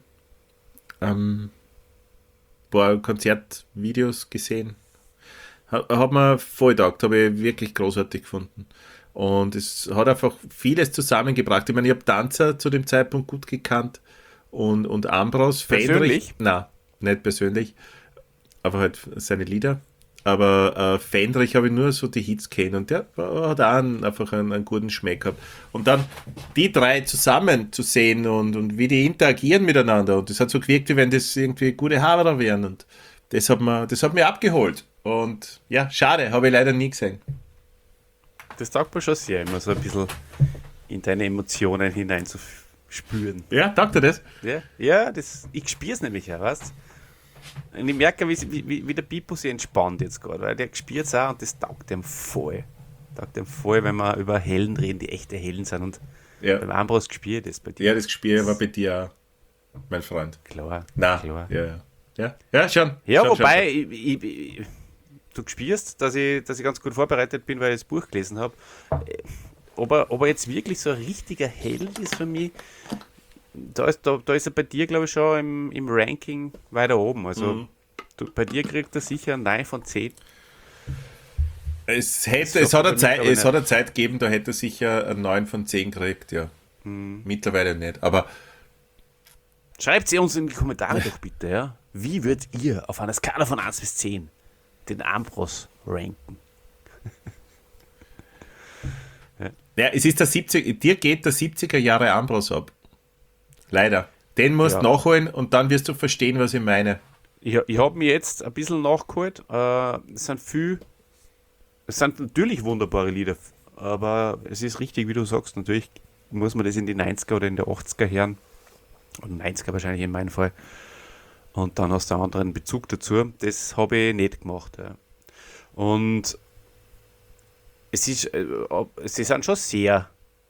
Paar Konzertvideos gesehen. Hat mir voll getaugt, habe ich wirklich großartig gefunden. Und es hat einfach vieles zusammengebracht. Ich meine, ich habe Tanzer zu dem Zeitpunkt gut gekannt und Ambros, Persönlich? Fendrich, nein, nicht persönlich, aber halt seine Lieder. Aber Fendrich habe ich nur so die Hits kennen und der hat auch einfach einen guten Schmeck gehabt. Und dann die drei zusammen zu sehen und wie die interagieren miteinander. Und das hat so gewirkt, wie wenn das irgendwie gute Haberer wären. Und das hat mir abgeholt. Und ja, schade, habe ich leider nie gesehen. Das taugt mir schon sehr, immer so ein bisschen in deine Emotionen hineinzuspüren. Ja, taugt dir das? Ja, ich spüre es nämlich ja, weißt. Und ich merke, wie der Pipo sich entspannt jetzt gerade, weil der spürt es auch und das taugt dem voll. Taugt dem voll, wenn wir über Helden reden, die echte Helden sind. Und Ja, beim Ambros spürt das bei dir. ja das Gespür war bei dir auch, mein Freund. Klar. Na, Klar. ja, schon. Ja, schon, wobei, du spürst, dass ich ganz gut vorbereitet bin, weil ich das Buch gelesen habe. Ob er jetzt wirklich so ein richtiger Held ist für mich, da ist er bei dir, glaube ich, schon im Ranking weiter oben. Also bei dir kriegt er sicher ein 9 von 10. Es So hat eine aber nicht. Zeit gegeben, da hätte er sicher ein 9 von 10 gekriegt, ja. Mittlerweile nicht. Aber Schreibt sie uns in die Kommentare doch bitte, ja. Wie würdet ihr auf einer Skala von 1 bis 10 den Ambros ranken? ja, es ist dir geht der 70er Jahre Ambros ab. Leider. Den musst du Ja. nachholen und dann wirst du verstehen, was ich meine. Ich habe mir jetzt ein bisschen nachgeholt. Es sind natürlich wunderbare Lieder, aber es ist richtig, wie du sagst, natürlich muss man das in die 90er oder in die 80er hören. Und 90er wahrscheinlich in meinem Fall. Und dann hast du einen anderen Bezug dazu. Das habe ich nicht gemacht. Ja. Und sie sind schon sehr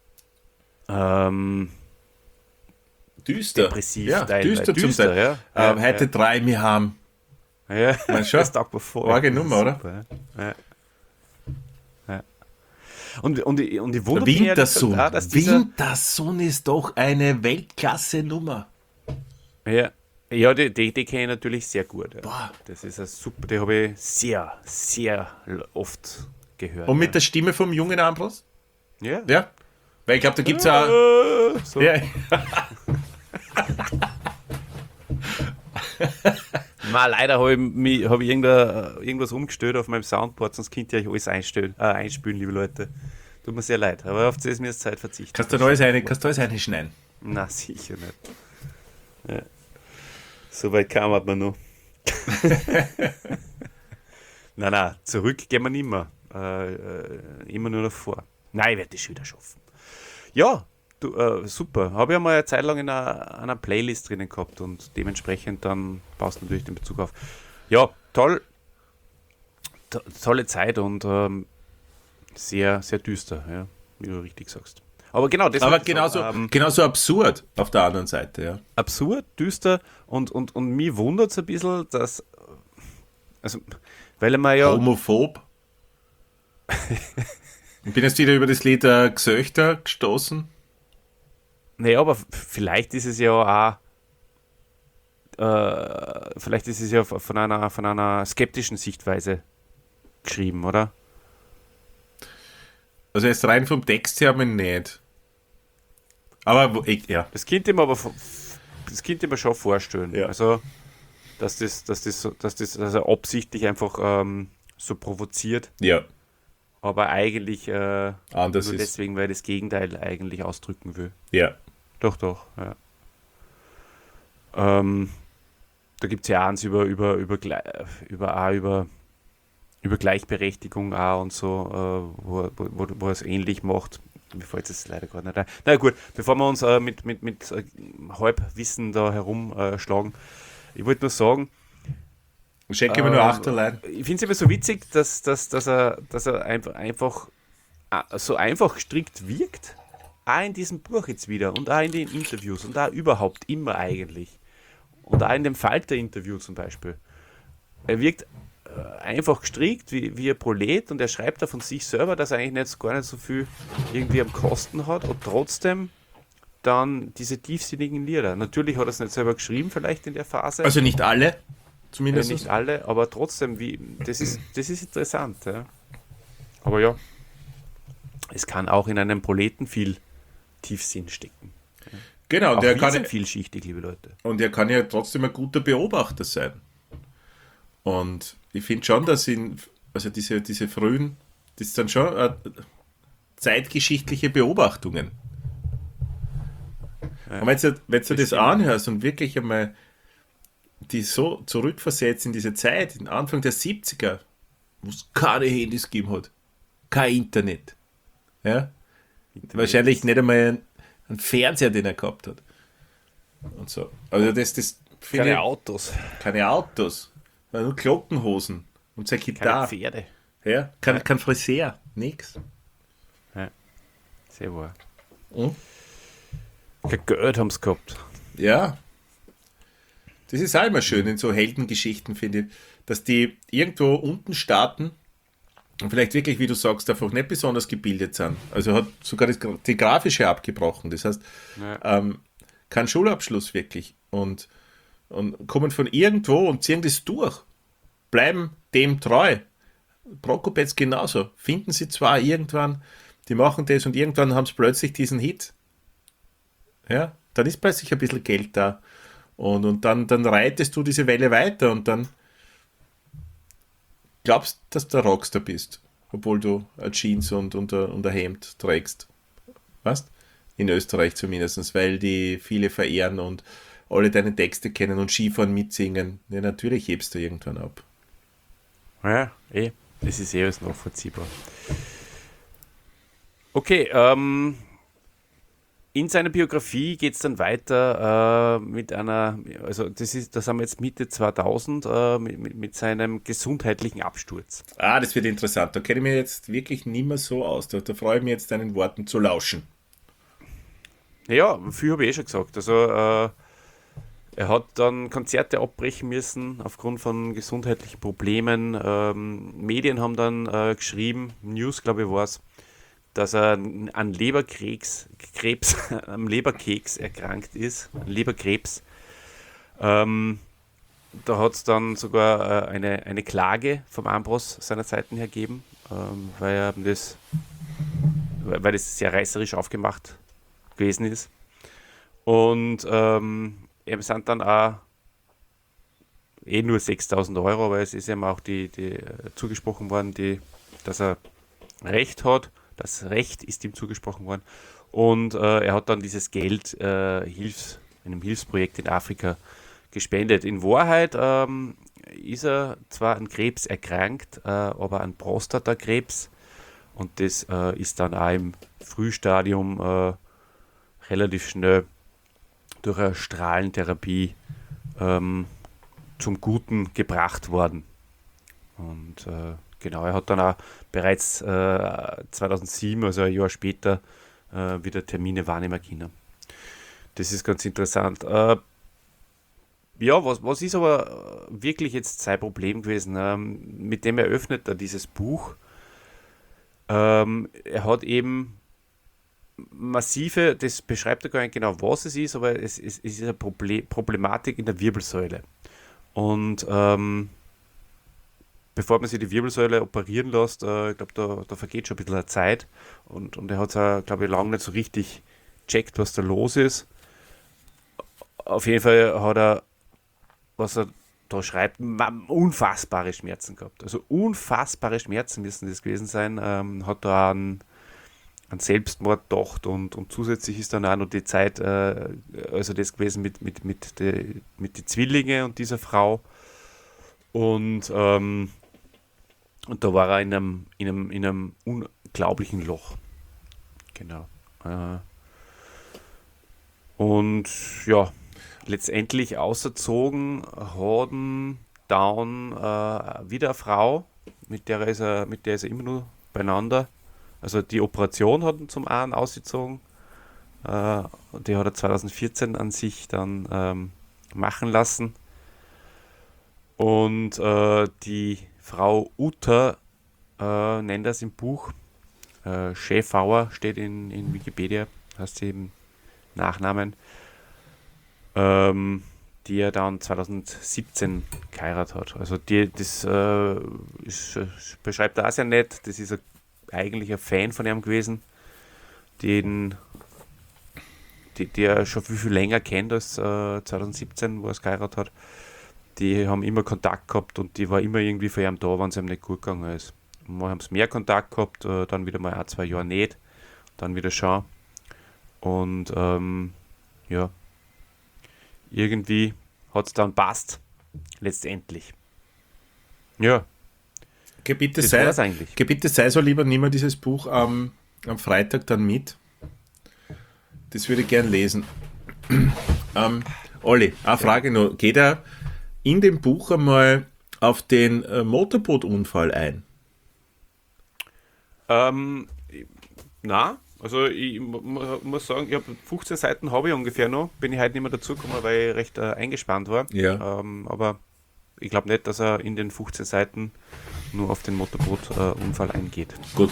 Düster. depressiv Ja, teilweise. düster zum Teil. ja. Heute 3 wir haben. Ja, Meinst du? das taugt mir voll. Arge Nummer, oder? Super, ja. Ja. Und ich wundere mich Wintersohn. auch, dass dieser... Wintersohn ist doch eine Weltklasse-Nummer. Ja, die kenne ich natürlich sehr gut. Ja. Boah. Das ist ein super, die habe ich sehr, sehr oft gehört. Und mit der Stimme vom jungen Ambros? ja. Ja. Weil ich glaube, da gibt es auch. So. Ja. Leider habe ich irgendwas umgestellt auf meinem Soundboard, sonst könnt ihr euch alles einspülen, liebe Leute. Tut mir sehr leid, aber auf das mir ist Zeit verzichten. Kannst du alles einschneiden? Na, sicher nicht. Ja. So weit kam man noch. Nein, zurück gehen wir nicht mehr. Immer nur nach vor. Nein, ich werde das schon wieder schaffen. Ja, super. Habe ich einmal eine Zeit lang in einer Playlist drinnen gehabt und dementsprechend dann baust du natürlich den Bezug auf. Ja, toll. Tolle Zeit und sehr, sehr düster, ja, wie du richtig sagst. Aber genau, das Aber wollte ich sagen. genauso absurd auf der anderen Seite, ja. Absurd, düster und mich wundert es ein bisschen, dass, also, weil man ja, Homophob. Ich bin jetzt wieder über das Lied Gesöchter gestoßen. naja, aber vielleicht ist es ja auch, vielleicht ist es ja von einer skeptischen Sichtweise geschrieben, oder? Also jetzt rein vom Text her aber nicht. Aber ja. Das könnte ich mir aber das könnte ich mir schon vorstellen. Ja. Also, dass er absichtlich einfach so provoziert, Ja, aber eigentlich anders nur ist. deswegen, weil er das Gegenteil eigentlich ausdrücken will. Ja. Doch, ja. Da gibt es ja eins über Gleichberechtigung auch und so, wo er es ähnlich macht. Mir fällt es leider gerade nicht ein. Na gut, bevor wir uns mit Halbwissen da herumschlagen, ich wollte nur sagen, Schenke mir nur Achterlein. ich finde es immer so witzig, dass er einfach so einfach gestrickt wirkt. Auch in diesem Buch jetzt wieder und auch in den Interviews und auch überhaupt immer eigentlich. Und auch in dem Falter-Interview zum Beispiel. Er wirkt einfach gestrickt wie ein Prolet und er schreibt da von sich selber, dass er eigentlich gar nicht so viel irgendwie am Kosten hat und trotzdem dann diese tiefsinnigen Lieder. Natürlich hat er es nicht selber geschrieben, vielleicht in der Phase. Also nicht alle, zumindest. Nicht alle, aber trotzdem, das ist interessant. Ja. Aber ja, es kann auch in einem Proleten viel Tiefsinn stecken. Genau, Auch der wir kann, sind vielschichtig, liebe Leute. und er kann ja trotzdem ein guter Beobachter sein. Und ich finde schon, dass also diese frühen, das sind schon zeitgeschichtliche Beobachtungen. Ja, und wenn du das stimmt. anhörst und wirklich einmal die so zurückversetzt in diese Zeit, in Anfang der 70er, wo es keine Handys gegeben hat, kein Internet. Ja? Wahrscheinlich nicht einmal einen Fernseher, den er gehabt hat. Und so. Also das finde Keine ich, Autos, keine Autos, nur Glockenhosen und seine keine Gitarre. Pferde. Ja, kein Friseur, nix. Sehr wahr. Mhm. Kein Geld haben sie gehabt. Ja. Das ist auch immer schön in so Heldengeschichten, finde ich, dass die irgendwo unten starten und vielleicht wirklich, wie du sagst, einfach nicht besonders gebildet sind. Also hat sogar die Grafische abgebrochen. Das heißt, Ja. kein Schulabschluss wirklich. Und kommen von irgendwo und ziehen das durch. Bleiben dem treu. Prokopetz genauso. Finden sie zwar irgendwann, die machen das und irgendwann haben sie plötzlich diesen Hit. Ja, dann ist plötzlich ein bisschen Geld da. Und dann reitest du diese Welle weiter und dann glaubst, dass du der Rockstar bist, obwohl du eine Jeans und ein Hemd trägst. Weißt? In Österreich zumindest, weil die viele verehren und alle deine Texte kennen und Skifahren mitsingen. Ja, natürlich hebst du irgendwann ab. Ja, das ist alles nachvollziehbar. Okay, in seiner Biografie geht es dann weiter mit einer, also das haben wir jetzt Mitte 2000 mit seinem gesundheitlichen Absturz. Ah, das wird interessant. Da kenne ich mich jetzt wirklich nicht mehr so aus. Da freue ich mich jetzt, deinen Worten zu lauschen. Ja, viel habe ich schon gesagt. Also er hat dann Konzerte abbrechen müssen aufgrund von gesundheitlichen Problemen. Medien haben dann geschrieben, News glaube ich war es, dass er an am Leberkeks erkrankt ist, an Leberkrebs. Da hat es dann sogar eine Klage vom Ambros seiner Seiten her gegeben, weil das sehr reißerisch aufgemacht gewesen ist. Und ihm sind dann auch nur 6.000 Euro, aber es ist ihm auch die zugesprochen worden, dass er Recht hat. Das Recht ist ihm zugesprochen worden. Und er hat dann dieses Geld einem Hilfsprojekt in Afrika gespendet. In Wahrheit ist er zwar an Krebs erkrankt, aber an Prostatakrebs. Und das ist dann auch im Frühstadium relativ schnell durch eine Strahlentherapie zum Guten gebracht worden. Und genau, er hat dann auch bereits 2007, also ein Jahr später, wieder Termine wahrnehmen können. Das ist ganz interessant. Ja, was ist aber wirklich jetzt sein Problem gewesen? Mit dem eröffnet er dieses Buch. Er hat eben massive, das beschreibt er gar nicht genau, was es ist, aber es ist eine Problematik in der Wirbelsäule. Und bevor man sich die Wirbelsäule operieren lässt, ich glaube, da vergeht schon ein bisschen Zeit und er hat es, glaube ich, lange nicht so richtig checkt, was da los ist. Auf jeden Fall hat er, was er da schreibt, unfassbare Schmerzen gehabt. Also unfassbare Schmerzen müssen das gewesen sein. Hat da einen Selbstmord gedacht und zusätzlich ist dann auch noch die Zeit, also das gewesen mit den Zwillingen und dieser Frau. Und da war er in einem unglaublichen Loch. Genau. Und ja, letztendlich auserzogen haben dann wieder eine Frau, mit der ist er immer nur beieinander. Also die Operation hat ihn zum einen ausgezogen. Die hat er 2014 an sich dann machen lassen. Und die Frau Uta nennt das im Buch. Schäfauer steht in Wikipedia, heißt sie im Nachnamen. Die er dann 2017 geheiratet hat. Also das beschreibt er auch sehr nett. Das ist eigentlich ein Fan von ihm gewesen, der schon viel länger kennt als 2017, wo er es geheiratet hat. Die haben immer Kontakt gehabt und die war immer irgendwie für ihn da, wenn es ihm nicht gut gegangen ist. Mal haben sie mehr Kontakt gehabt, dann wieder mal 1-2 Jahre nicht, dann wieder schon. Und ja, irgendwie hat es dann passt, letztendlich. Ja, Gebitte das sei, war's eigentlich. Gebitte sei so lieber, nimm mir dieses Buch am Freitag dann mit. Das würde ich gern lesen. Olli, eine Frage noch. Geht er in dem Buch einmal auf den Motorbootunfall ein? Na, also ich muss sagen, ich habe 15 Seiten habe ich ungefähr noch, bin ich heute nicht mehr dazugekommen, weil ich recht eingespannt war. Ja. Aber ich glaube nicht, dass er in den 15 Seiten nur auf den Motorbootunfall eingeht. Gut.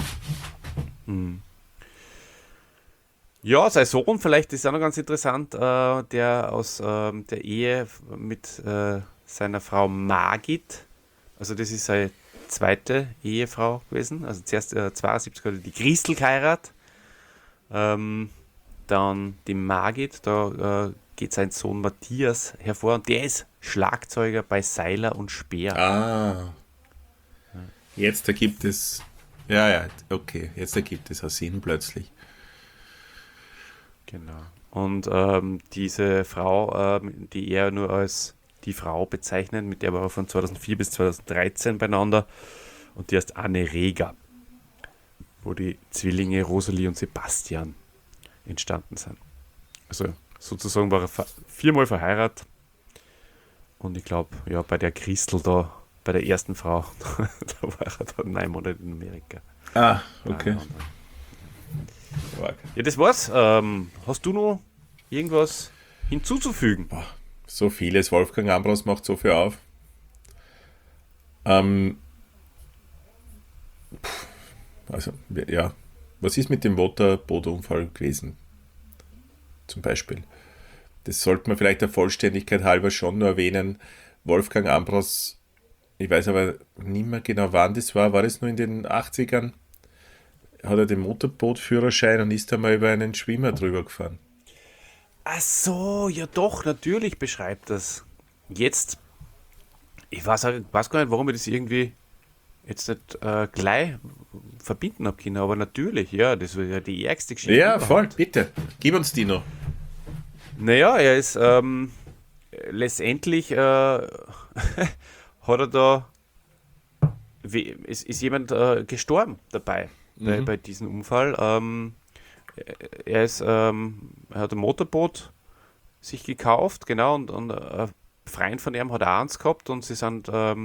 Ja, sein Sohn, vielleicht ist auch noch ganz interessant, der aus der Ehe mit seiner Frau Margit, also das ist seine zweite Ehefrau gewesen, also zuerst 72 hat er die Christel geheiratet, dann die Margit, da geht sein Sohn Matthias hervor und der ist Schlagzeuger bei Seiler und Speer. Ah. Jetzt ergibt es. Ja, okay. Jetzt ergibt es einen Sinn plötzlich. Genau. Und diese Frau, die er nur als die Frau bezeichnet, mit der war er von 2004 bis 2013 beieinander und die heißt Anne Reger, wo die Zwillinge Rosalie und Sebastian entstanden sind. Also sozusagen war er 4-mal verheiratet und ich glaube, ja, bei der Christel da, bei der ersten Frau, da war er dann 9 Monate in Amerika. Ah, okay. Ja, das war's. Hast du noch irgendwas hinzuzufügen? So vieles. Wolfgang Ambros macht so viel auf. Also, ja. Was ist mit dem Motorbootunfall gewesen? Zum Beispiel. Das sollte man vielleicht der Vollständigkeit halber schon nur erwähnen. Wolfgang Ambros, ich weiß aber nicht mehr genau, wann das war. War das nur in den 80ern? Hat er den Motorbootführerschein und ist einmal über einen Schwimmer drüber gefahren. Ach so, ja doch, natürlich beschreibt das. Jetzt, ich weiß gar nicht, warum ich das irgendwie jetzt nicht gleich verbinden habe können, aber natürlich, ja, das war ja die ärgste Geschichte. Ja, überhaupt. voll, bitte. Gib uns die noch. Naja, er ist letztendlich hat er da ist jemand gestorben dabei bei diesem Unfall. Er hat ein Motorboot sich gekauft, genau, und ein Freund von ihm hat auch eins gehabt und sie sind am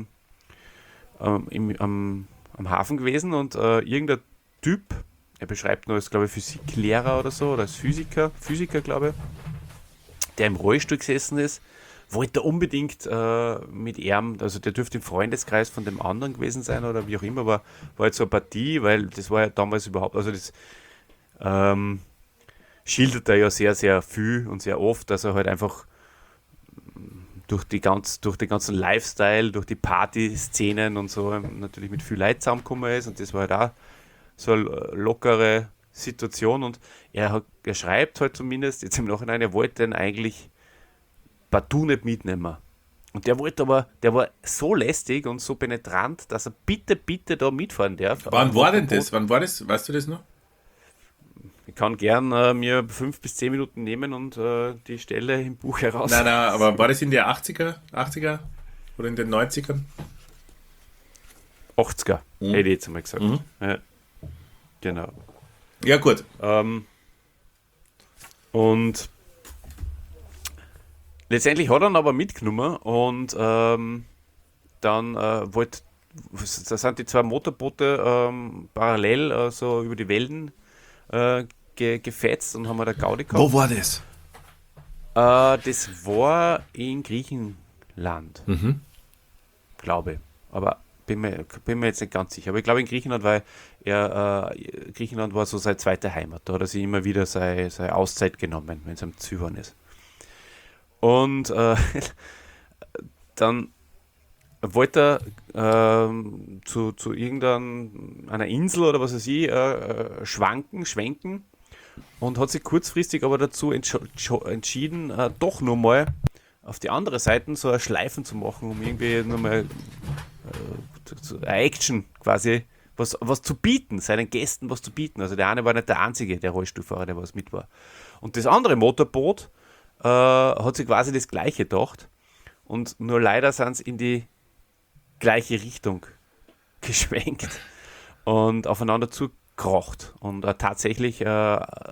Hafen gewesen und irgendein Typ, er beschreibt nur als, glaube ich, Physiklehrer oder so, oder als Physiker, glaube ich, der im Rollstuhl gesessen ist, wollte unbedingt mit ihm, also der dürfte im Freundeskreis von dem anderen gewesen sein oder wie auch immer, war jetzt so eine Partie, weil das war ja damals überhaupt, also das schildert er ja sehr, sehr viel und sehr oft, dass er halt einfach durch den ganzen Lifestyle, durch die Party-Szenen und so natürlich mit viel Leid zusammengekommen ist und das war halt auch so eine lockere, Situation und er schreibt halt zumindest jetzt im Nachhinein, er wollte den eigentlich partout nicht mitnehmen. Und der war so lästig und so penetrant, dass er bitte da mitfahren darf. Wann war denn das? Wann war das? Weißt du das noch? Ich kann gern mir 5 bis 10 Minuten nehmen und die Stelle im Buch heraus. Nein, aber war das in der 80er oder in den 90ern? 80er, hätte ich jetzt einmal gesagt. Ja, genau. Ja, gut. Und letztendlich hat er ihn aber mitgenommen und dann da sind die zwei Motorboote parallel so über die Wellen gefetzt und haben wir da Gaudi gehabt. Wo war das? Das war in Griechenland, glaube ich. Aber bin mir jetzt nicht ganz sicher. Aber ich glaube in Griechenland, weil Griechenland war so seine zweite Heimat. Da hat er sich immer wieder seine Auszeit genommen, wenn es am Zypern ist. Und dann wollte er zu irgendeiner Insel oder was weiß ich schwenken und hat sich kurzfristig aber dazu entschieden, doch nur mal auf die andere Seite so eine Schleifen zu machen, um irgendwie nochmal Action quasi, was zu bieten, seinen Gästen was zu bieten. Also der eine war nicht der einzige, der Rollstuhlfahrer, der was mit war. Und das andere Motorboot hat sich quasi das Gleiche gedacht und nur leider sind sie in die gleiche Richtung geschwenkt und aufeinander zugekrocht und tatsächlich also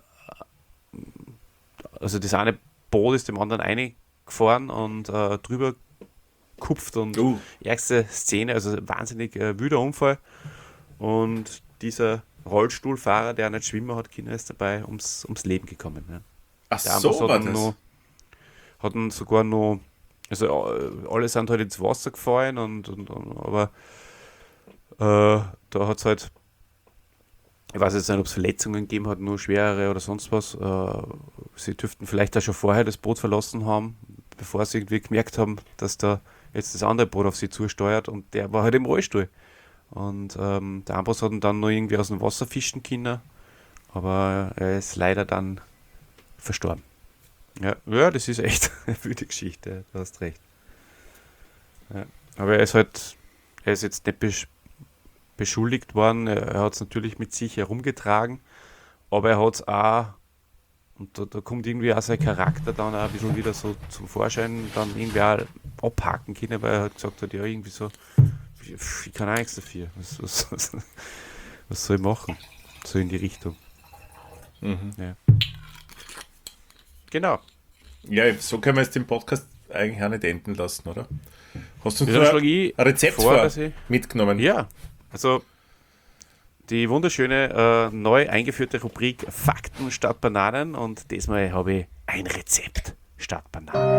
das eine Boot ist dem anderen eingefahren und drüber kupft und ärgste Szene, also wahnsinnig wüder Unfall und dieser Rollstuhlfahrer, der nicht schwimmen hat können, ist dabei ums Leben gekommen. Ja. Ach so, war das? Hat ihn sogar noch, also alle sind halt ins Wasser gefallen aber da hat es halt, ich weiß jetzt nicht, ob es Verletzungen gegeben hat, nur schwerere oder sonst was. Sie dürften vielleicht auch schon vorher das Boot verlassen haben, bevor sie irgendwie gemerkt haben, dass da jetzt das andere Boot auf sie zusteuert und der war halt im Rollstuhl. Und der Ambros hat ihn dann noch irgendwie aus dem Wasser fischen können, aber er ist leider dann verstorben. Ja, das ist echt eine wüde Geschichte, du hast recht. Ja, aber er ist jetzt nicht beschuldigt worden, er hat es natürlich mit sich herumgetragen, aber er hat es auch, und da kommt irgendwie auch sein Charakter dann auch ein bisschen wieder so zum Vorschein, dann irgendwie auch abhaken können, weil er halt gesagt hat, ja, irgendwie so, ich kann auch nichts dafür, was soll ich machen? So in die Richtung. Ja. Genau. Ja, so können wir jetzt den Podcast eigentlich auch nicht enden lassen, oder? Hast du Ja, ein Rezept mitgenommen? Ja, also die wunderschöne neu eingeführte Rubrik Fakten statt Bananen und diesmal habe ich ein Rezept statt Bananen.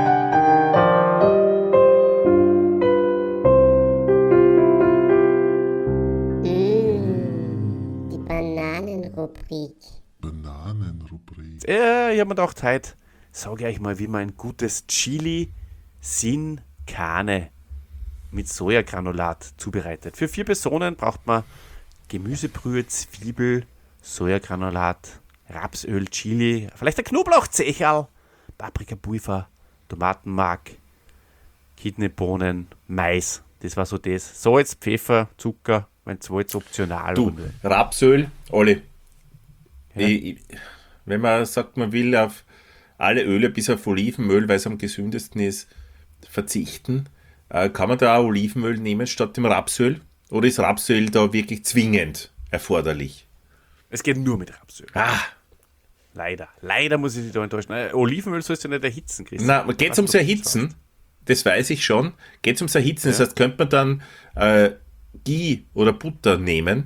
Die Bananenrubrik. Bananenrubrik. Ich habe mir gedacht, heute sage ich euch mal, wie man ein gutes Chili Sin Carne mit Sojagranulat zubereitet. Für 4 Personen braucht man Gemüsebrühe, Zwiebel, Sojagranulat, Rapsöl, Chili, vielleicht ein Knoblauchzecherl, Paprikapulver, Tomatenmark, Kidneybohnen, Mais. Das war so das. Salz, Pfeffer, Zucker, wenn es wollt, optional. Du, Rapsöl, alle. Ja. Wenn man sagt, man will auf alle Öle bis auf Olivenöl, weil es am gesündesten ist, verzichten, kann man da auch Olivenöl nehmen statt dem Rapsöl? Oder ist Rapsöl da wirklich zwingend erforderlich? Es geht nur mit Rapsöl. Leider muss ich dich da enttäuschen. Olivenöl sollst du nicht erhitzen, Christian. Na, geht es ums Erhitzen? Das weiß ich schon. Geht es ums Erhitzen? Ja. Das heißt, könnte man dann Ghee oder Butter nehmen?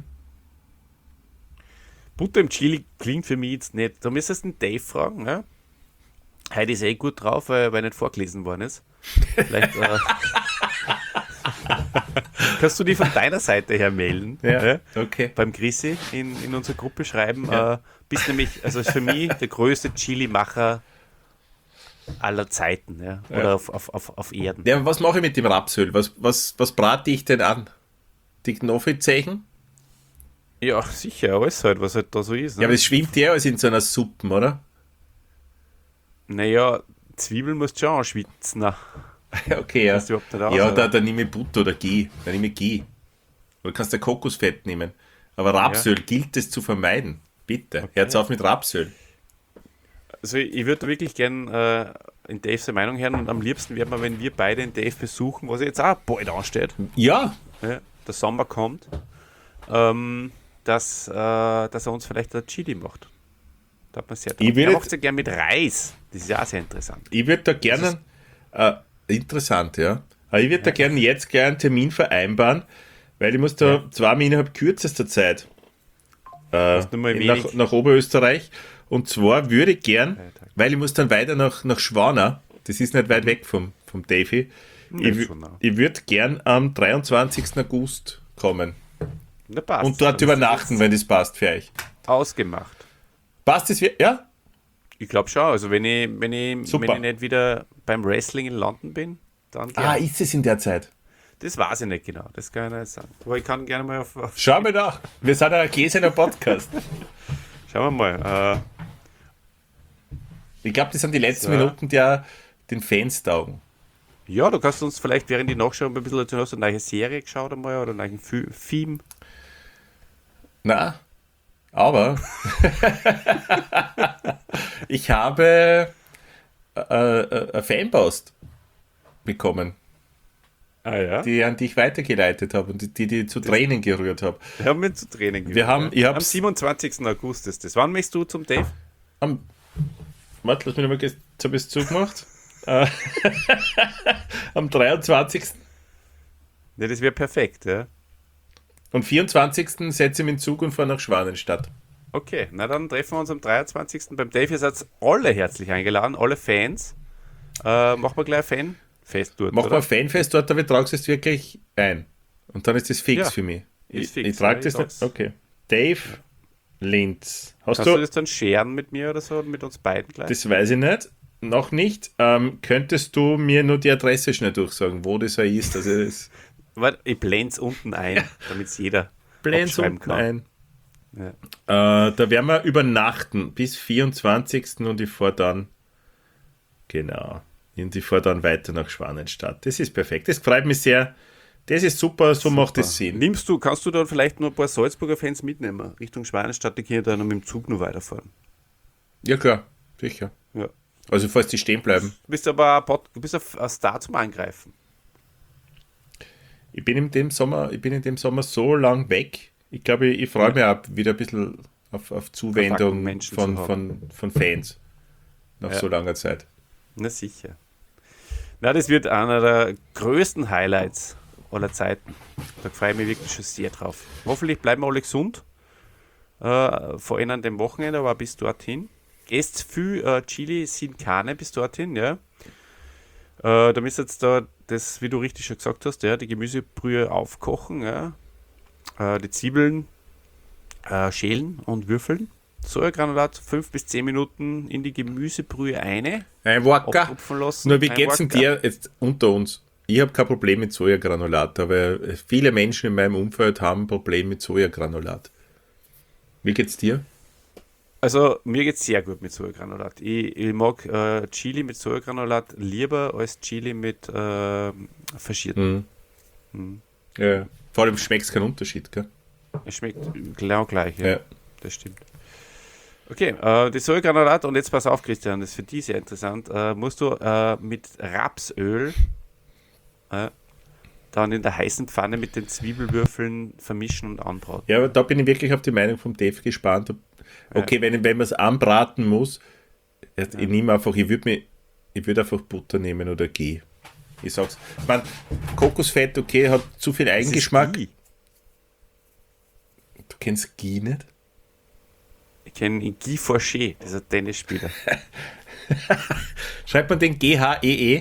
Butter im Chili klingt für mich jetzt nicht. Da müsstest du den Dave fragen. Ja? Heute ist gut drauf, weil nicht vorgelesen worden ist. Vielleicht kannst du die von deiner Seite her melden. Ja? Okay. Beim Chrissy in unserer Gruppe schreiben. Bist nämlich, also ist für mich der größte Chili-Macher aller Zeiten. Ja? Oder auf Erden. Ja, was mache ich mit dem Rapsöl? Was brate ich denn an? Die Knoffelzehen? Ja, sicher, alles halt, was halt da so ist. Ne? Ja, aber es schwimmt ja alles in so einer Suppe, oder? Naja, Zwiebeln musst du schon anschwitzen. Ne? Okay, ja. Das ist überhaupt nicht aus, Ja, oder? da nehme ich Butter oder Ghee. Da nehme ich Ghee. Oder kannst du Kokosfett nehmen. Aber Rapsöl gilt es zu vermeiden. Bitte, hört auf mit Rapsöl. Also ich würde wirklich gern in Daves Meinung hören und am liebsten wäre mir, wenn wir beide in Dave besuchen, was jetzt auch bald ansteht. Ja, Ja, der Sommer kommt, dass er uns vielleicht ein Chili macht. Da hat man sehr drauf. Ich würde Er macht es ja gern mit Reis. Das ist ja auch sehr interessant. ich würde da gerne, interessant, ja. Aber ich würde da gerne jetzt gleich einen Termin vereinbaren, weil ich muss da zwar innerhalb kürzester Zeit Hast du mal wenig nach Oberösterreich. Und zwar würde ich gern, Feiertag. weil ich muss dann weiter nach Schwaner, das ist nicht weit weg vom Davy, Nicht so nah. ich würde gern am 23. August kommen Na, passt. und dort Dann ist übernachten, wenn das passt für euch. das ausgemacht. Passt das? Ja? Ich glaube schon. Also wenn ich Super. nicht wieder beim Wrestling in London bin, dann Ah, gerne. ist es in der Zeit? Das weiß ich nicht genau. Das kann ich nicht sagen. Aber ich kann gerne mal auf Schau mal nach. Wir sind ein gläserner Podcast. schauen wir mal. Ich glaube, das sind die letzten So. Minuten, die auch den Fans taugen. Ja, du kannst uns vielleicht während die Nachschau ein bisschen dazu hast du eine neue Serie geschaut einmal oder einen neuen Film. Na, aber ich habe eine Fanpost bekommen, Ah ja? die an dich weitergeleitet habe und die zu Tränen gerührt habe. Wir haben mit zu Tränen gerührt, Wir haben- ja. ich Am hab's- 27. August ist das. Wann möchtest du zum Dave? Warte, lass mich nochmal, jetzt habe ich es zugemacht. Am 23. Ja, das wäre perfekt, ja. und 24. setze ich mich in den Zug und fahre nach Schwanenstadt. Okay, na dann treffen wir uns am 23. beim Dave. Ihr seid alle herzlich eingeladen, alle Fans. Machen wir gleich ein Fanfest dort, Mach oder? mal ein Fanfest dort, aber ich trage es wirklich ein. Und dann ist das fix Ja, für mich. ist Ich, fix, ich trage ja, das ich nicht. sag's. Okay. Dave Linz. Hast Kannst du du? das dann scheren mit mir oder so, mit uns beiden gleich? Das weiß ich nicht. Noch nicht. Könntest du mir nur die Adresse schnell durchsagen, wo das ist? Also das Warte, ich blende es unten ein, damit es jeder Blends abschreiben unten kann. ein. Ja. Da werden wir übernachten bis 24. und ich fahre dann. Genau. Und ich fahre dann weiter nach Schwanenstadt. Das ist perfekt. Das freut mich sehr. Das ist super, so macht es Sinn. Kannst du dann vielleicht noch ein paar Salzburger Fans mitnehmen? Richtung Schweinestadt, die können dann noch mit dem Zug noch weiterfahren. Ja, klar, sicher. Ja. Also, falls die stehen bleiben. Du bist aber du bist ein Star zum Angreifen. Ich bin in dem Sommer so lang weg. Ich glaube, ich freue mich auch wieder ein bisschen auf Zuwendung Menschen von, zu haben. von Fans nach Ja. so langer Zeit. Na sicher. Na, das wird einer der größten Highlights aller Zeiten. Da freue ich mich wirklich schon sehr drauf. Hoffentlich bleiben wir alle gesund. Vor allem an dem Wochenende, aber bis dorthin. Esst viel Chili sin Carne bis dorthin, ja. Da müsst ihr jetzt da das, wie du richtig schon gesagt hast, ja, die Gemüsebrühe aufkochen, ja. Die Zwiebeln schälen und würfeln. Sojagranulat 5 bis 10 Minuten in die Gemüsebrühe Ein Waka. abtupfen lassen. Nur wie Ein geht's denn Waka. dir jetzt unter uns? Ich habe kein Problem mit Sojagranulat, aber viele Menschen in meinem Umfeld haben ein Problem mit Sojagranulat. Wie geht's dir? Also mir geht es sehr gut mit Sojagranulat. Ich mag Chili mit Sojagranulat lieber als Chili mit faschierten. Ja. Vor allem schmeckt es keinen Unterschied, gell? Es schmeckt genau gleich, ja. Ja. Das stimmt. Okay, die Sojagranulat, und jetzt pass auf, Christian, das ist für dich sehr interessant, musst du mit Rapsöl dann in der heißen Pfanne mit den Zwiebelwürfeln vermischen und anbraten. Ja, aber da bin ich wirklich auf die Meinung vom Dave gespannt. Okay, wenn man es anbraten muss, ich nehme einfach, ich würde einfach Butter nehmen oder Ghee. Ich sag's. Ich meine, Kokosfett, okay, hat zu viel Das ist Eigengeschmack. Ghee. Du kennst Ghee nicht? Ich kenne Guy Forcher, dieser Tennisspieler. Schreibt man den G-H-E-E?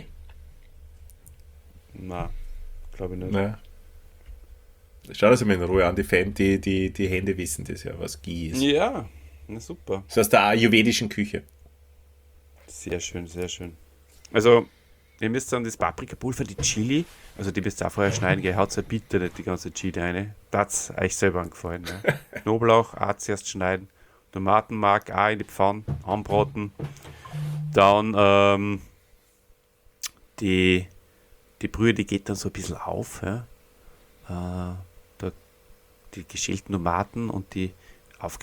Nein, glaube ich nicht. Naja. Schau das mal in Ruhe an, die Hände wissen das ja, was Ghee ist. Ja, na super. Das ist aus der ayurvedischen Küche. Sehr schön, sehr schön. Also, ihr müsst dann das Paprikapulver, die Chili, also die müsst ihr auch vorher schneiden, gell, haut halt bitte nicht die ganze Chili rein. Das hat euch selber angefallen. Ne? Knoblauch auch zuerst schneiden, Tomatenmark auch in die Pfanne anbraten. Dann die Brühe, die geht dann so ein bisschen auf. Ja? Die geschälten Tomaten und die also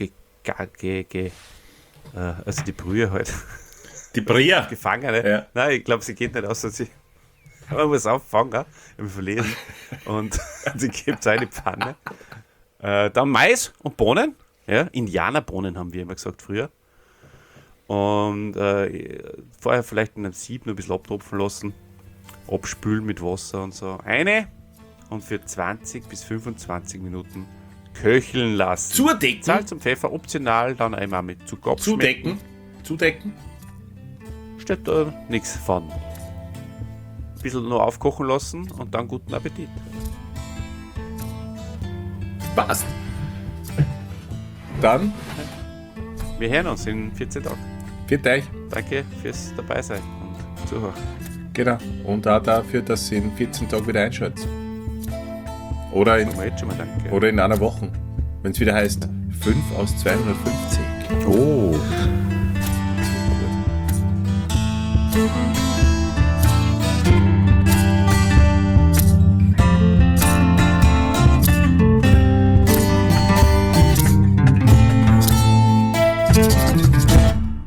die Brühe halt. Die Bria. Gefangene. Ja. Nein, ich glaube, sie geht nicht aus, dass sie. Man muss auffangen, ich habe mich verlesen. Und die gibt es eine Pfanne. Dann Mais und Bohnen. Ja, Indianerbohnen haben wir immer gesagt früher. Und vorher vielleicht in einem Sieb noch ein bisschen abtropfen lassen. Abspülen mit Wasser und so. Und für 20 bis 25 Minuten köcheln lassen. Zudecken. Salz und Pfeffer optional, dann einmal mit Zucker abschmecken. Zudecken. Steht da nichts von. Ein bisschen nur aufkochen lassen und dann guten Appetit. Passt. Dann, Wir hören uns in 14 Tagen. für euch. Danke fürs Dabeisein und Zuhören. Genau. Und auch dafür, dass ihr in 14 Tagen wieder einschaltet. Oder in, Aber jetzt schon mal danke. oder in einer Woche. Wenn es wieder heißt 5 aus 250. Oh. Gut.